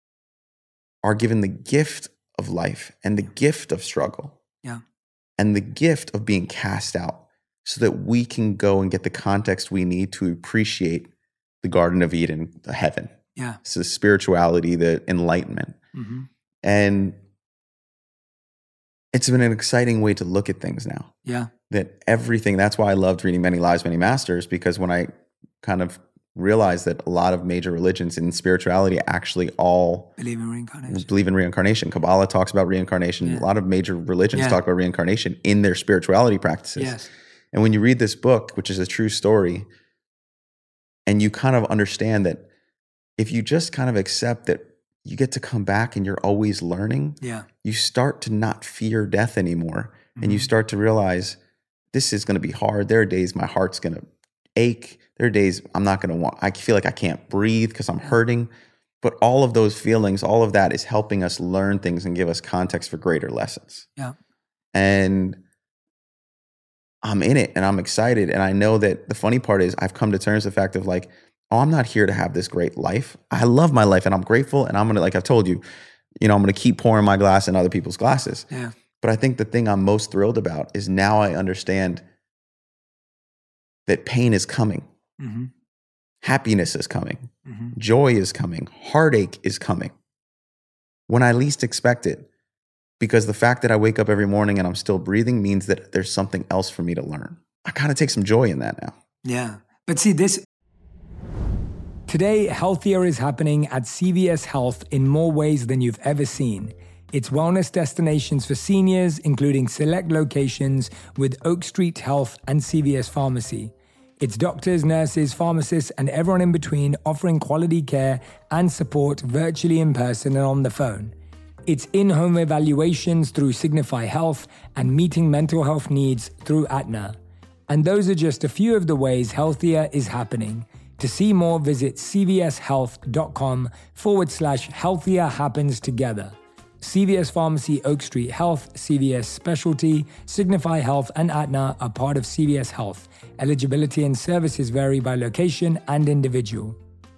Speaker 2: are given the gift of life and the gift of struggle.
Speaker 3: Yeah.
Speaker 2: And the gift of being cast out so that we can go and get the context we need to appreciate the Garden of Eden, the heaven.
Speaker 3: Yeah.
Speaker 2: So the spirituality, the enlightenment. Mm-hmm. And it's been an exciting way to look at things now.
Speaker 3: Yeah.
Speaker 2: That everything, that's why I loved reading Many Lives, Many Masters, because when I kind of realized that a lot of major religions in spirituality actually all
Speaker 3: believe in reincarnation.
Speaker 2: Believe in reincarnation. Kabbalah talks about reincarnation.
Speaker 3: Yeah.
Speaker 2: A lot of major religions
Speaker 3: yeah.
Speaker 2: talk about reincarnation in their spirituality practices.
Speaker 3: Yes.
Speaker 2: And when you read this book, which is a true story, and you kind of understand that if you just kind of accept that you get to come back and you're always learning,
Speaker 3: yeah.
Speaker 2: you start to not fear death anymore.
Speaker 3: Mm-hmm.
Speaker 2: And you start to realize this is going to be hard. There are days my heart's going to ache. There are days I'm not going to want, I feel like I can't breathe because I'm hurting. But all of those feelings, all of that is helping us learn things and give us context for greater lessons.
Speaker 3: Yeah.
Speaker 2: And I'm in it and I'm excited. And I know that the funny part is I've come to terms with the fact of like, oh, I'm not here to have this great life. I love my life and I'm grateful. And I'm going to, like I've told you, you know, I'm going to keep pouring my glass in other people's glasses.
Speaker 3: Yeah.
Speaker 2: But I think the thing I'm most thrilled about is now I understand that pain is coming.
Speaker 3: Mm-hmm.
Speaker 2: Happiness is coming.
Speaker 3: Mm-hmm.
Speaker 2: Joy is coming. Heartache is coming when I least expect it. Because the fact that I wake up every morning and I'm still breathing means that there's something else for me to learn. I kind of take some joy in that now.
Speaker 3: Yeah. But see, this...
Speaker 1: Today, healthier is happening at C V S Health in more ways than you've ever seen. It's wellness destinations for seniors, including select locations with Oak Street Health and C V S Pharmacy. It's doctors, nurses, pharmacists, and everyone in between offering quality care and support virtually in person and on the phone. It's in-home evaluations through Signify Health and meeting mental health needs through Aetna. And those are just a few of the ways healthier is happening. To see more, visit cvshealth.com forward slash healthier happens together. C V S Pharmacy, Oak Street Health, C V S Specialty, Signify Health, and Aetna are part of C V S Health. Eligibility and services vary by location and individual.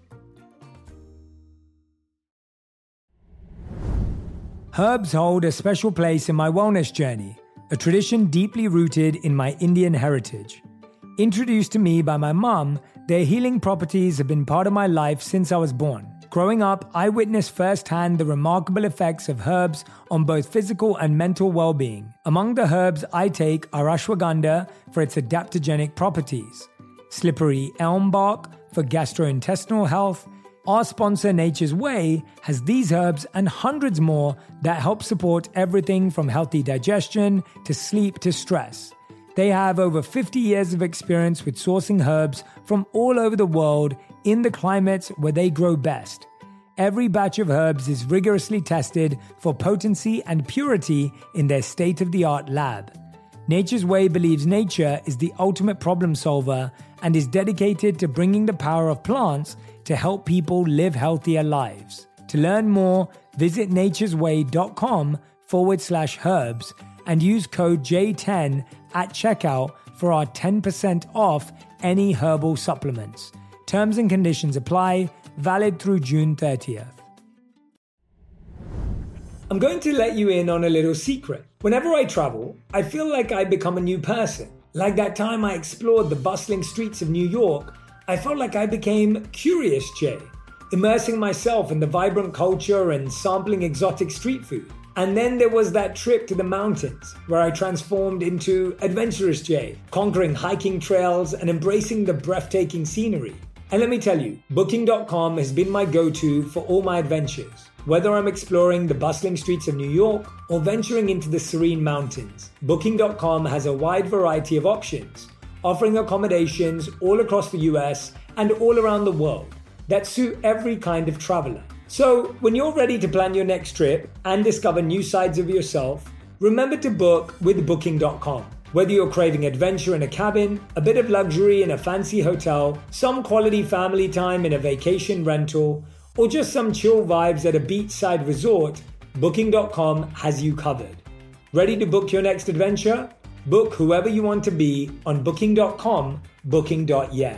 Speaker 1: Herbs hold a special place in my wellness journey, a tradition deeply rooted in my Indian heritage. Introduced to me by my mom, their healing properties have been part of my life since I was born. Growing up, I witnessed firsthand the remarkable effects of herbs on both physical and mental well-being. Among the herbs I take are ashwagandha for its adaptogenic properties, slippery elm bark for gastrointestinal health. Our sponsor, Nature's Way, has these herbs and hundreds more that help support everything from healthy digestion to sleep to stress. They have over fifty years of experience with sourcing herbs from all over the world in the climates where they grow best. Every batch of herbs is rigorously tested for potency and purity in their state-of-the-art lab. Nature's Way believes nature is the ultimate problem solver and is dedicated to bringing the power of plants to help people live healthier lives. To learn more, visit naturesway.com forward slash herbs and use code J ten at checkout for our ten percent off any herbal supplements. Terms and conditions apply, valid through June thirtieth. I'm going to let you in on a little secret. Whenever I travel, I feel like I become a new person. Like that time I explored the bustling streets of New York, I felt like I became Curious Jay, immersing myself in the vibrant culture and sampling exotic street food. And then there was that trip to the mountains where I transformed into Adventurous Jay, conquering hiking trails and embracing the breathtaking scenery. And let me tell you, booking dot com has been my go-to for all my adventures. Whether I'm exploring the bustling streets of New York or venturing into the serene mountains, booking dot com has a wide variety of options, offering accommodations all across the U S and all around the world that suit every kind of traveler. So when you're ready to plan your next trip and discover new sides of yourself, remember to book with booking dot com. Whether you're craving adventure in a cabin, a bit of luxury in a fancy hotel, some quality family time in a vacation rental, or just some chill vibes at a beachside resort, booking dot com has you covered. Ready to book your next adventure? Book whoever you want to be on booking dot com, booking dot yeah.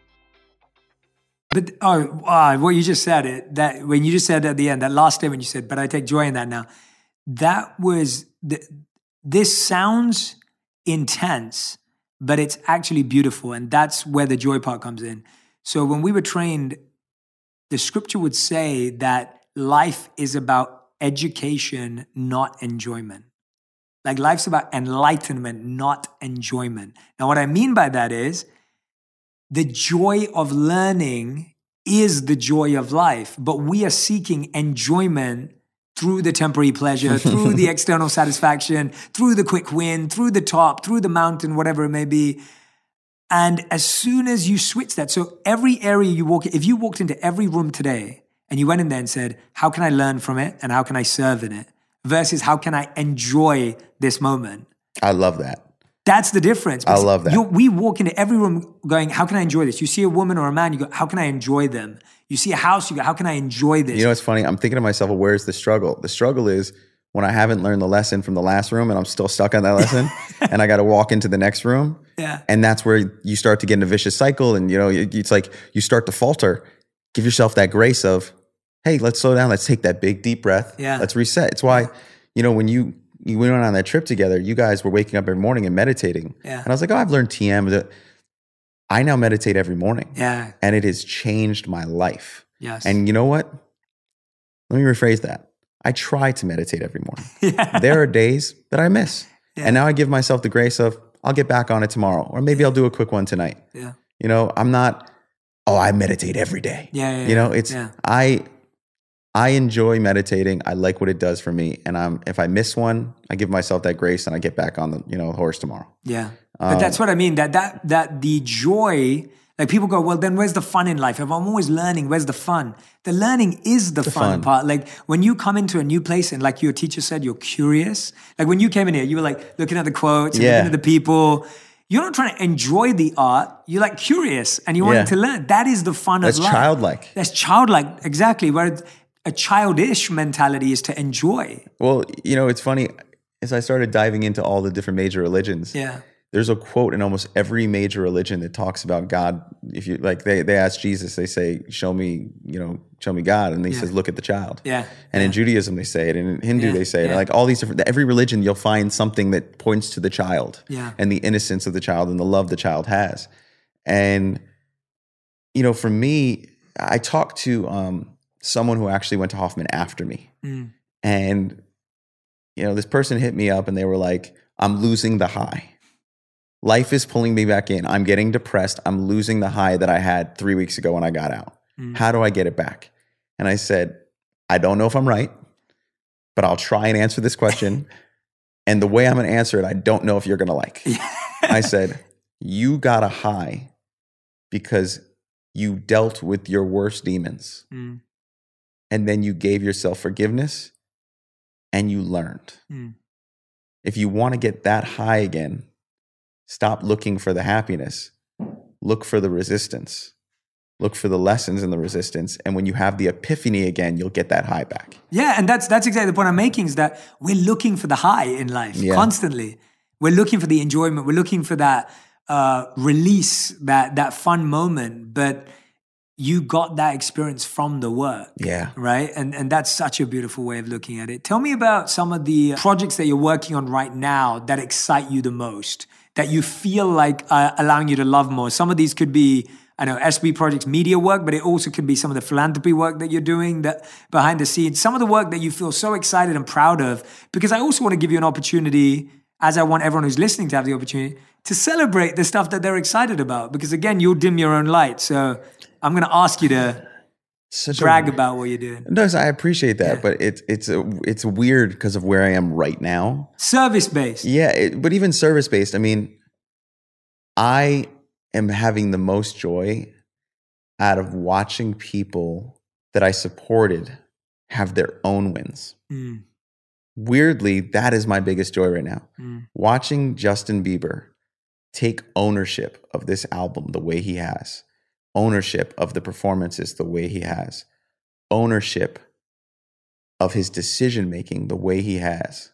Speaker 3: But oh, oh, what you just said, it that when you just said at the end, that last statement you said, but I take joy in that now. That was, the, this sounds intense, but it's actually beautiful. And that's where the joy part comes in. So when we were trained, the scripture would say that life is about education, not enjoyment. Like life's about enlightenment, not enjoyment. Now, what I mean by that is the joy of learning is the joy of life, but we are seeking enjoyment through the temporary pleasure, through the external satisfaction, through the quick win, through the top, through the mountain, whatever it may be. And as soon as you switch that, so every area you walk, if you walked into every room today and you went in there and said, how can I learn from it and how can I serve in it? Versus how can I enjoy this moment?
Speaker 2: I love that.
Speaker 3: That's the difference.
Speaker 2: I love that.
Speaker 3: You, we walk into every room going, how can I enjoy this? You see a woman or a man, you go, how can I enjoy them? You see a house, you go, how can I enjoy this?
Speaker 2: You know, it's funny. I'm thinking to myself, well, where's the struggle? The struggle is when I haven't learned the lesson from the last room and I'm still stuck on that lesson and I got to walk into the next room.
Speaker 3: Yeah.
Speaker 2: And that's where you start to get in a vicious cycle. And, you know, it's like you start to falter. Give yourself that grace of, hey, let's slow down. Let's take that big, deep breath.
Speaker 3: Yeah.
Speaker 2: Let's reset. It's why, you know, when you, you went on that trip together, you guys were waking up every morning and meditating.
Speaker 3: Yeah.
Speaker 2: And I was like, oh, I've learned T M. I now meditate every morning.
Speaker 3: Yeah.
Speaker 2: And it has changed my life.
Speaker 3: Yes.
Speaker 2: And you know what? Let me rephrase that. I try to meditate every morning.
Speaker 3: Yeah.
Speaker 2: There are days that I miss.
Speaker 3: Yeah.
Speaker 2: And now I give myself the grace of, I'll get back on it tomorrow. Or maybe I'll do a quick one tonight.
Speaker 3: Yeah.
Speaker 2: You know, I'm not, oh, I meditate every day.
Speaker 3: Yeah. yeah
Speaker 2: you know, it's,
Speaker 3: yeah.
Speaker 2: I, I enjoy meditating. I like what it does for me. And I'm, if I miss one, I give myself that grace and I get back on the, you know, horse tomorrow.
Speaker 3: Yeah.
Speaker 2: Um,
Speaker 3: but that's what I mean. That, that, that the joy, like people go, well, then where's the fun in life? If I'm always learning, where's the fun? The learning is the, the fun, fun part. Like when you come into a new place and like your teacher said, you're curious. Like when you came in here, you were like looking at the quotes, and
Speaker 2: yeah.
Speaker 3: looking at the people. You're not trying to enjoy the art. You're like curious and you want
Speaker 2: yeah.
Speaker 3: to learn. That is the fun
Speaker 2: that's
Speaker 3: of life.
Speaker 2: That's childlike.
Speaker 3: That's childlike. Exactly. Where a childish mentality is to enjoy.
Speaker 2: Well, you know, it's funny. As I started diving into all the different major religions,
Speaker 3: yeah.
Speaker 2: there's a quote in almost every major religion that talks about God. If you like, they they ask Jesus, they say, "Show me, you know, show me God," and he yeah. says, "Look at the child."
Speaker 3: Yeah.
Speaker 2: And
Speaker 3: yeah.
Speaker 2: in Judaism, they say it, and in Hindu,
Speaker 3: yeah.
Speaker 2: they say it.
Speaker 3: Yeah.
Speaker 2: Like all these different, every religion, you'll find something that points to the child,
Speaker 3: yeah.
Speaker 2: and the innocence of the child, and the love the child has. And you know, for me, I talked to um, someone who actually went to Hoffman after me,
Speaker 3: mm.
Speaker 2: and you know, this person hit me up, and they were like, "I'm losing the high. Life is pulling me back in. I'm getting depressed. I'm losing the high that I had three weeks ago when I got out. Mm. How do I get it back?" And I said, I don't know if I'm right, but I'll try and answer this question. And the way I'm going to answer it, I don't know if you're going to like. I said, you got a high because you dealt with your worst demons. Mm. And then you gave yourself forgiveness and you learned. Mm. If you want to get that high again, stop looking for the happiness. Look for the resistance. Look for the lessons in the resistance. And when you have the epiphany again, you'll get that high back.
Speaker 3: Yeah, and that's that's exactly the point I'm making, is that we're looking for the high in life yeah. constantly. We're looking for the enjoyment. We're looking for that uh, release, that that fun moment. But you got that experience from the work.
Speaker 2: Yeah.
Speaker 3: Right? And and that's such a beautiful way of looking at it. Tell me about some of the projects that you're working on right now that excite you the most, that you feel like uh, allowing you to love more. Some of these could be, I know, S B Projects media work, but it also could be some of the philanthropy work that you're doing that behind the scenes, some of the work that you feel so excited and proud of, because I also want to give you an opportunity, as I want everyone who's listening to have the opportunity, to celebrate the stuff that they're excited about. Because again, you'll dim your own light. So I'm going to ask you to Such brag a, about what you're doing.
Speaker 2: No, I appreciate that, yeah. but it's it's a, it's weird because of where I am right now.
Speaker 3: Service-based.
Speaker 2: Yeah, it, but even service-based. I mean, I am having the most joy out of watching people that I supported have their own wins. Mm. Weirdly, that is my biggest joy right now. Mm. Watching Justin Bieber take ownership of this album the way he has, ownership of the performances the way he has, ownership of his decision-making the way he has.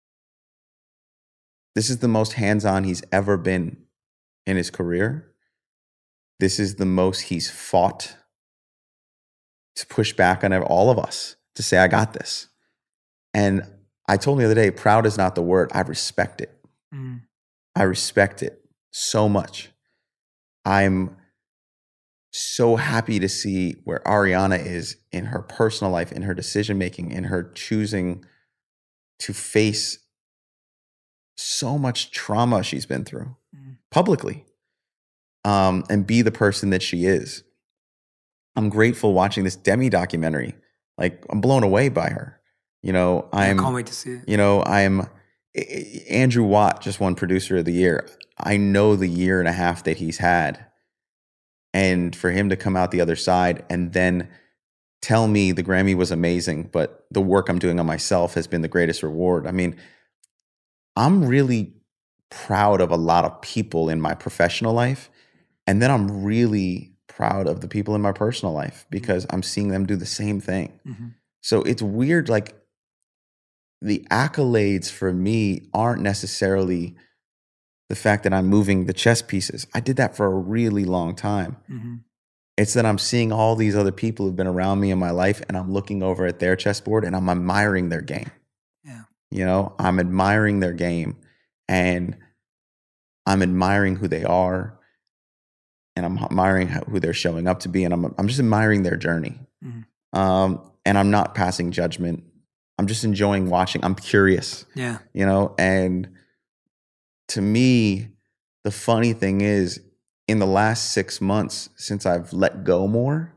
Speaker 2: This is the most hands-on he's ever been in his career. This is the most he's fought to push back on all of us, to say, I got this. And I told him the other day, proud is not the word. I respect it. Mm. I respect it so much. I'm so happy to see where Ariana is in her personal life, in her decision-making, in her choosing to face so much trauma she's been through mm. publicly, um, and be the person that she is. I'm grateful watching this Demi documentary. Like, I'm blown away by her. You know, I'm,
Speaker 3: I can't wait to see it.
Speaker 2: You know, I'm, Andrew Watt just won Producer of the Year. I know the year and a half that he's had. And for him to come out the other side and then tell me the Grammy was amazing, but the work I'm doing on myself has been the greatest reward. I mean, I'm really proud of a lot of people in my professional life. And then I'm really proud of the people in my personal life because I'm seeing them do the same thing. Mm-hmm. So it's weird, like the accolades for me aren't necessarily the fact that I'm moving the chess pieces. I did that for a really long time. Mm-hmm. It's that I'm seeing all these other people who've been around me in my life and I'm looking over at their chessboard and I'm admiring their game.
Speaker 3: Yeah.
Speaker 2: You know, I'm admiring their game and I'm admiring who they are and I'm admiring how, who they're showing up to be. And I'm, I'm just admiring their journey. Mm-hmm. Um, and I'm not passing judgment. I'm just enjoying watching. I'm curious.
Speaker 3: Yeah.
Speaker 2: You know, and to me, the funny thing is, in the last six months since I've let go more,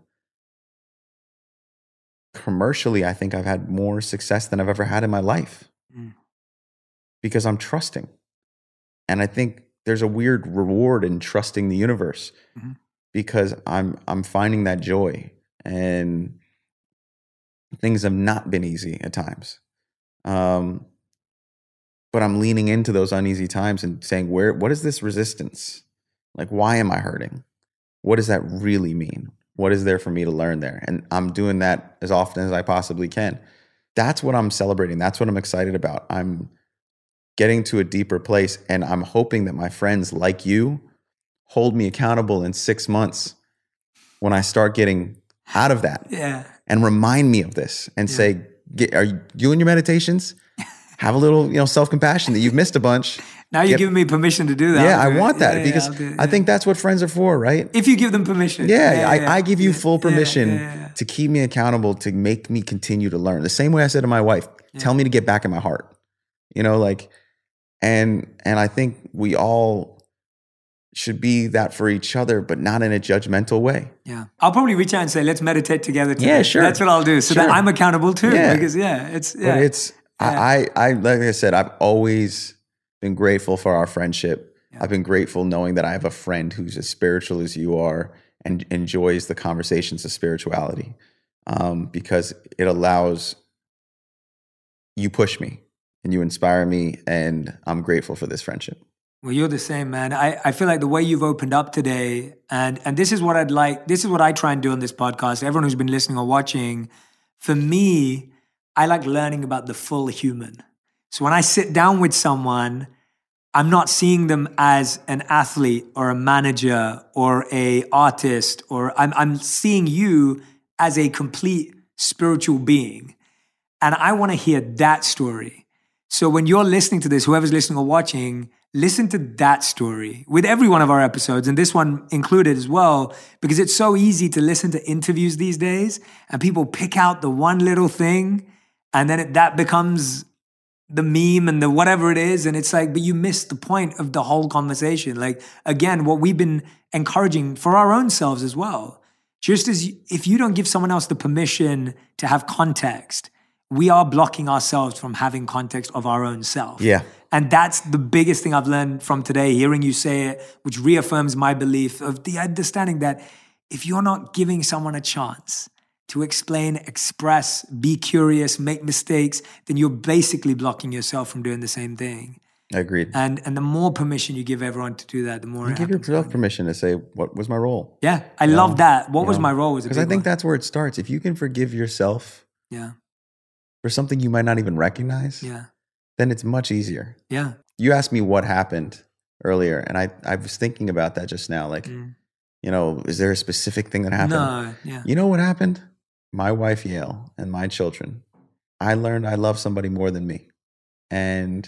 Speaker 2: commercially, I think I've had more success than I've ever had in my life mm. because I'm trusting. And I think there's a weird reward in trusting the universe mm-hmm. because I'm I'm finding that joy. And things have not been easy at times. Um, but I'm leaning into those uneasy times and saying, where, what is this resistance? Like, why am I hurting? What does that really mean? What is there for me to learn there? And I'm doing that as often as I possibly can. That's what I'm celebrating. That's what I'm excited about. I'm getting to a deeper place, and I'm hoping that my friends like you hold me accountable in six months when I start getting out of that.
Speaker 3: Yeah.
Speaker 2: And remind me of this and yeah. say, get, are you doing your meditations? Have a little, you know, self-compassion that you've missed a bunch.
Speaker 3: Now you're Get, giving me permission to do that.
Speaker 2: Yeah, I want that yeah, because yeah, yeah. I think that's what friends are for, right?
Speaker 3: If you give them permission.
Speaker 2: Yeah, yeah, I, yeah. I give you full permission yeah, yeah, yeah. to keep me accountable, to make me continue to learn. The same way I said to my wife, yeah. tell me to get back in my heart. You know, like, and and I think we all should be that for each other, but not in a judgmental way.
Speaker 3: Yeah. I'll probably reach out and say, let's meditate together today.
Speaker 2: Yeah, sure.
Speaker 3: That's what I'll do. So sure. that I'm accountable too.
Speaker 2: Yeah.
Speaker 3: Because yeah, it's, yeah.
Speaker 2: But it's, yeah. I, I, like I said, I've always been grateful for our friendship. Yeah. I've been grateful knowing that I have a friend who's as spiritual as you are and enjoys the conversations of spirituality, um, because it allows, you push me and you inspire me, and I'm grateful for this friendship.
Speaker 3: Well, you're the same, man. I, I feel like the way you've opened up today, and and this is what I'd like, this is what I try and do on this podcast. Everyone who's been listening or watching, for me, I like learning about the full human. So when I sit down with someone, I'm not seeing them as an athlete or a manager or a artist, or I'm I'm seeing you as a complete spiritual being. And I want to hear that story. So when you're listening to this, whoever's listening or watching, listen to that story with every one of our episodes, and this one included as well, because it's so easy to listen to interviews these days and people pick out the one little thing and then it, that becomes the meme and the whatever it is. And it's like, but you missed the point of the whole conversation. Like, again, what we've been encouraging for our own selves as well. Just as you, if you don't give someone else the permission to have context, we are blocking ourselves from having context of our own self.
Speaker 2: Yeah.
Speaker 3: And that's the biggest thing I've learned from today, hearing you say it, which reaffirms my belief of the understanding that if you're not giving someone a chance to explain, express, be curious, make mistakes, then you're basically blocking yourself from doing the same thing.
Speaker 2: Agreed.
Speaker 3: And and the more permission you give everyone to do that, the more
Speaker 2: you
Speaker 3: it
Speaker 2: give yourself permission to say, what was my role?
Speaker 3: Yeah, I you love know? that. What you was know? my role?
Speaker 2: Because I think one. that's where it starts. If you can forgive yourself
Speaker 3: yeah.
Speaker 2: for something you might not even recognize,
Speaker 3: yeah.
Speaker 2: then it's much easier.
Speaker 3: Yeah.
Speaker 2: You asked me what happened earlier, and I, I was thinking about that just now. Like, mm. you know, is there a specific thing that happened?
Speaker 3: No, yeah.
Speaker 2: You know what happened? My wife, Yale, and my children. I learned I love somebody more than me. And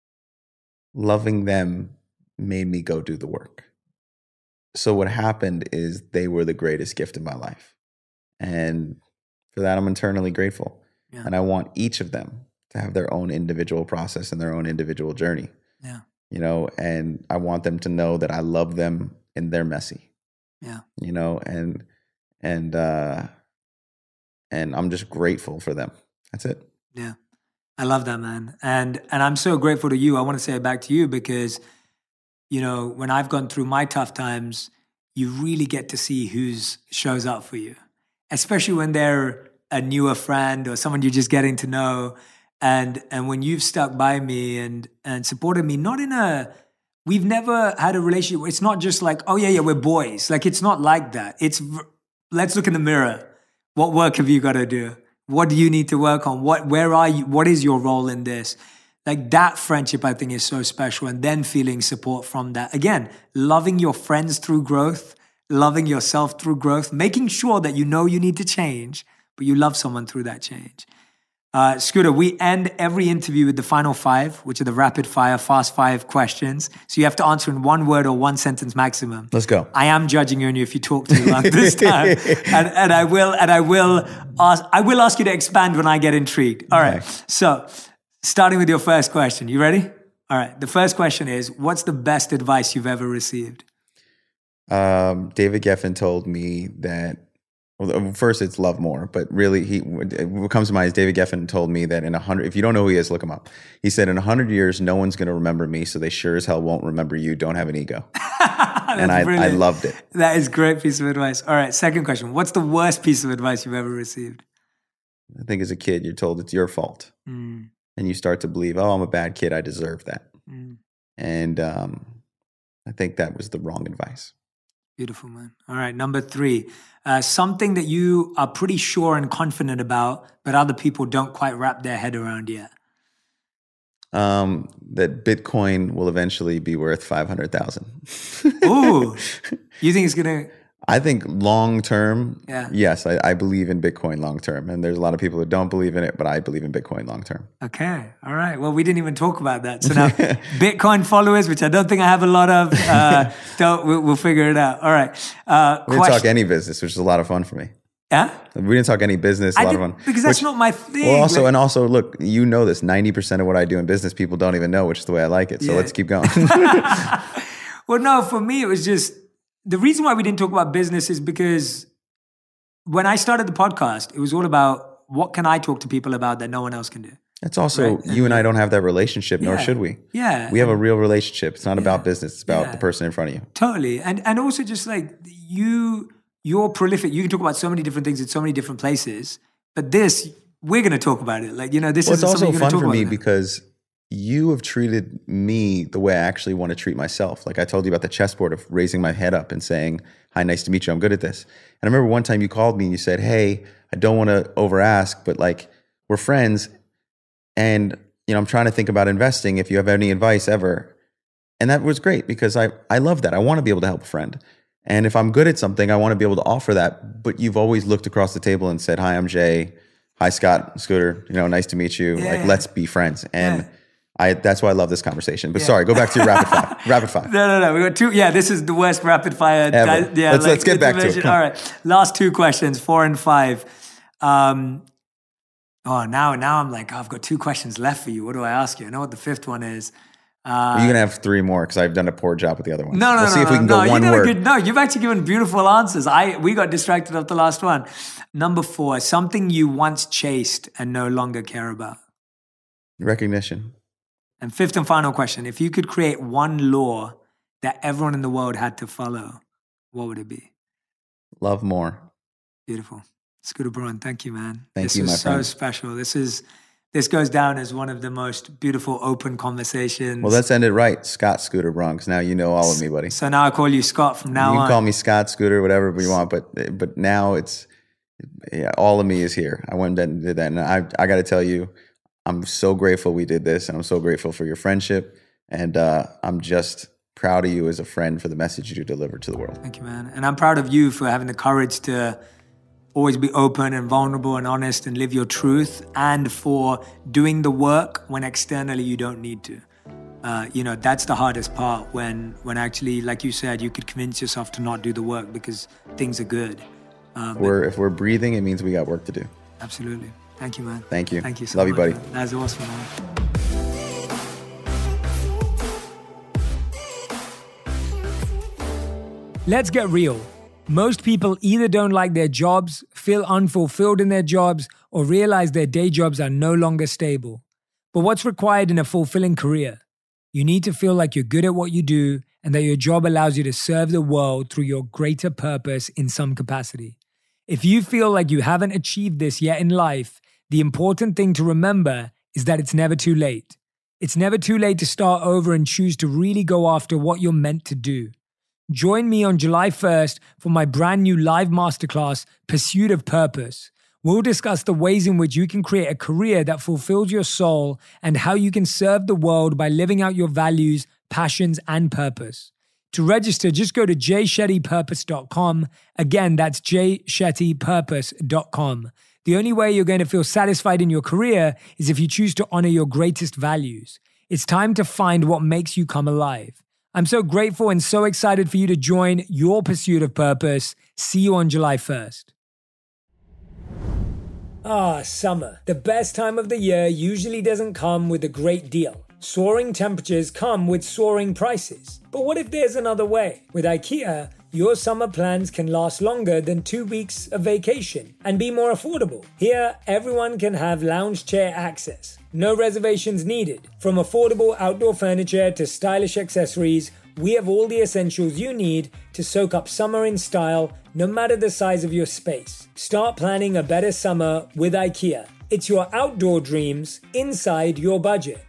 Speaker 2: loving them made me go do the work. So what happened is they were the greatest gift of my life. And for that, I'm eternally grateful. Yeah. And I want each of them to have their own individual process and their own individual journey.
Speaker 3: Yeah.
Speaker 2: You know, and I want them to know that I love them and they're messy.
Speaker 3: Yeah.
Speaker 2: You know, and and uh and I'm just grateful for them. That's it.
Speaker 3: Yeah. I love that, man. And and I'm so grateful to you. I want to say it back to you because, you know, when I've gone through my tough times, you really get to see who shows up for you, especially when they're a newer friend or someone you're just getting to know. And and when you've stuck by me and and supported me, not in a we've never had a relationship. It's not just like, oh yeah, yeah, we're boys. Like, it's not like that. It's, let's look in the mirror. What work have you got to do? What do you need to work on? What, where are you? What is your role in this? Like, that friendship, I think, is so special. And then feeling support from that. Again, loving your friends through growth, loving yourself through growth, making sure that you know you need to change, but you love someone through that change. Uh, Scooter, we end every interview with the final five, which are the rapid fire, fast five questions. So you have to answer in one word or one sentence maximum.
Speaker 2: Let's go.
Speaker 3: I am judging you on you if you talk too long this time, and, and I will, and I will ask, I will ask you to expand when I get intrigued. All right. Okay. So, starting with your first question, you ready? All right. The first question is: what's the best advice you've ever received?
Speaker 2: Um, David Geffen told me that. Well, first, it's love more, but really, he what comes to mind is David Geffen told me that in a hundred, if you don't know who he is, look him up. He said, in a hundred years, no one's going to remember me, so they sure as hell won't remember you. Don't have an ego. And I, I loved it.
Speaker 3: That is a great piece of advice. All right, second question. What's the worst piece of advice you've ever received?
Speaker 2: I think as a kid, you're told it's your fault. Mm. And you start to believe, oh, I'm a bad kid. I deserve that. Mm. And um, I think that was the wrong advice.
Speaker 3: Beautiful, man. All right, number three. Uh, something that you are pretty sure and confident about, but other people don't quite wrap their head around yet.
Speaker 2: Um, that Bitcoin will eventually be worth five hundred thousand.
Speaker 3: Ooh, you think it's going to...
Speaker 2: I think long term,
Speaker 3: yeah.
Speaker 2: yes, I, I believe in Bitcoin long term. And there's a lot of people that don't believe in it, but I believe in Bitcoin long term.
Speaker 3: Okay. All right. Well, we didn't even talk about that. So now Bitcoin followers, which I don't think I have a lot of, uh, don't, we'll, we'll figure it out. All right. Uh,
Speaker 2: we didn't talk any business, which is a lot of fun for me.
Speaker 3: Yeah?
Speaker 2: We didn't talk any business, a
Speaker 3: I
Speaker 2: lot
Speaker 3: did,
Speaker 2: of fun.
Speaker 3: Because that's
Speaker 2: which,
Speaker 3: not my thing.
Speaker 2: Well, also,
Speaker 3: like,
Speaker 2: and also, look, you know this, ninety percent of what I do in business, people don't even know, which is the way I like it. So
Speaker 3: yeah.
Speaker 2: let's keep going.
Speaker 3: Well, no, for me, it was just, the reason why we didn't talk about business is because when I started the podcast, it was all about what can I talk to people about that no one else can do.
Speaker 2: That's also, right? you and I don't have that relationship,
Speaker 3: yeah.
Speaker 2: nor should we.
Speaker 3: Yeah.
Speaker 2: We have a real relationship. It's not yeah. about business. It's about
Speaker 3: yeah.
Speaker 2: the person in front of you.
Speaker 3: Totally. And and also just like you, you're prolific. You can talk about so many different things in so many different places. But this, we're going to talk about it. Like, you know, this
Speaker 2: well,
Speaker 3: is
Speaker 2: it's also
Speaker 3: something you're
Speaker 2: fun
Speaker 3: talk
Speaker 2: for me
Speaker 3: about
Speaker 2: because you have treated me the way I actually want to treat myself. Like I told you about the chessboard of raising my head up and saying, hi, nice to meet you. I'm good at this. And I remember one time you called me and you said, hey, I don't want to over ask, but like we're friends. And, you know, I'm trying to think about investing if you have any advice ever. And that was great because I, I love that. I want to be able to help a friend. And if I'm good at something, I want to be able to offer that. But you've always looked across the table and said, hi, I'm Jay. Hi, Scott, Scooter. You know, nice to meet you.
Speaker 3: Yeah.
Speaker 2: Like, let's be friends. And
Speaker 3: yeah.
Speaker 2: I, that's why I love this conversation. But yeah. sorry, go back to your rapid fire. Rapid fire.
Speaker 3: No, no, no. We got two. Yeah, this is the worst rapid fire.
Speaker 2: Ever.
Speaker 3: Yeah,
Speaker 2: let's,
Speaker 3: like,
Speaker 2: let's get back to it.
Speaker 3: All right. Last two questions, four and five. Um, oh, now, now I'm like, oh, I've got two questions left for you. What do I ask you? I know what the fifth one is. Uh,
Speaker 2: You're going to have three more because I've done a poor job with the other one.
Speaker 3: No, no,
Speaker 2: we'll
Speaker 3: no.
Speaker 2: see if we can
Speaker 3: no,
Speaker 2: go
Speaker 3: no,
Speaker 2: one word.
Speaker 3: Good, no, you've actually given beautiful answers. I We got distracted off the last one. Number four, something you once chased and no longer care about.
Speaker 2: Recognition.
Speaker 3: And fifth and final question, if you could create one law that everyone in the world had to follow, what would it be?
Speaker 2: Love more.
Speaker 3: Beautiful. Scooter Braun, thank you, man.
Speaker 2: Thank
Speaker 3: this
Speaker 2: you, my
Speaker 3: friend. This is so special. This is this goes down as one of the most beautiful open conversations.
Speaker 2: Well, let's end it right. Scott Scooter Braun, because now you know all of me, buddy.
Speaker 3: So now I call you Scott from now on.
Speaker 2: You can on. call me Scott, Scooter, whatever you want, but but now it's, yeah, all of me is here. I went and did that. And I, I got to tell you, I'm so grateful we did this, and I'm so grateful for your friendship. And uh, I'm just proud of you as a friend for the message you deliver to the world.
Speaker 3: Thank you, man. And I'm proud of you for having the courage to always be open and vulnerable and honest and live your truth, and for doing the work when externally you don't need to. Uh, you know, that's the hardest part, when when actually, like you said, you could convince yourself to not do the work because things are good.
Speaker 2: Uh, we're, if we're breathing, it means we got work to do.
Speaker 3: Absolutely. Thank you, man.
Speaker 2: Thank you.
Speaker 3: Thank you so
Speaker 2: Love
Speaker 3: much.
Speaker 2: Love you, buddy.
Speaker 3: Man. That's awesome, man.
Speaker 1: Let's get real. Most people either don't like their jobs, feel unfulfilled in their jobs, or realize their day jobs are no longer stable. But what's required in a fulfilling career? You need to feel like you're good at what you do and that your job allows you to serve the world through your greater purpose in some capacity. If you feel like you haven't achieved this yet in life, the important thing to remember is that it's never too late.
Speaker 3: It's never too late to start over and choose to really go after what you're meant to do. Join me on July first for my brand new live masterclass, Pursuit of Purpose. We'll discuss the ways in which you can create a career that fulfills your soul and how you can serve the world by living out your values, passions, and purpose. To register, just go to jay shetty purpose dot com. Again, that's jay shetty purpose dot com. The only way you're going to feel satisfied in your career is if you choose to honor your greatest values. It's time to find what makes you come alive. I'm so grateful and so excited for you to join your pursuit of purpose. See you on July first. Ah, summer. The best time of the year usually doesn't come with a great deal. Soaring temperatures come with soaring prices. But what if there's another way? With IKEA, your summer plans can last longer than two weeks of vacation and be more affordable. Here, everyone can have lounge chair access. No reservations needed. From affordable outdoor furniture to stylish accessories, we have all the essentials you need to soak up summer in style, no matter the size of your space. Start planning a better summer with IKEA. It's your outdoor dreams inside your budget.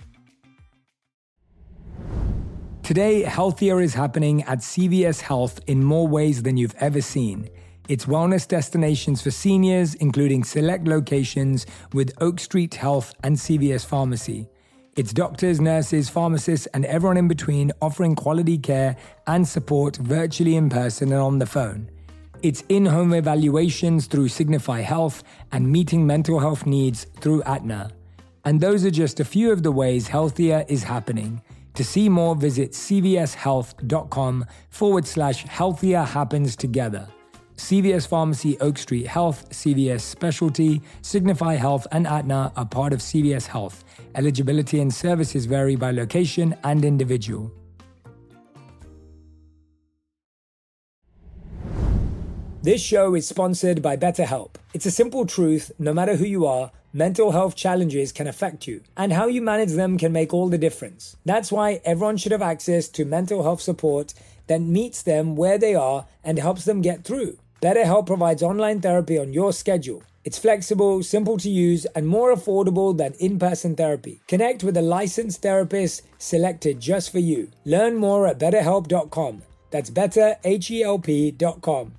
Speaker 3: Today, healthier is happening at C V S Health in more ways than you've ever seen. It's wellness destinations for seniors, including select locations with Oak Street Health and C V S Pharmacy. It's doctors, nurses, pharmacists, and everyone in between offering quality care and support virtually, in person, and on the phone. It's in-home evaluations through Signify Health and meeting mental health needs through Aetna. And those are just a few of the ways healthier is happening. To see more, visit cvshealth.com forward slash healthier happens together. C V S Pharmacy, Oak Street Health, C V S Specialty, Signify Health, and Aetna are part of C V S Health. Eligibility and services vary by location and individual. This show is sponsored by BetterHelp. It's a simple truth, no matter who you are, mental health challenges can affect you, and how you manage them can make all the difference. That's why everyone should have access to mental health support that meets them where they are and helps them get through. BetterHelp provides online therapy on your schedule. It's flexible, simple to use, and more affordable than in-person therapy. Connect with a licensed therapist selected just for you. Learn more at better help dot com. That's better help dot com.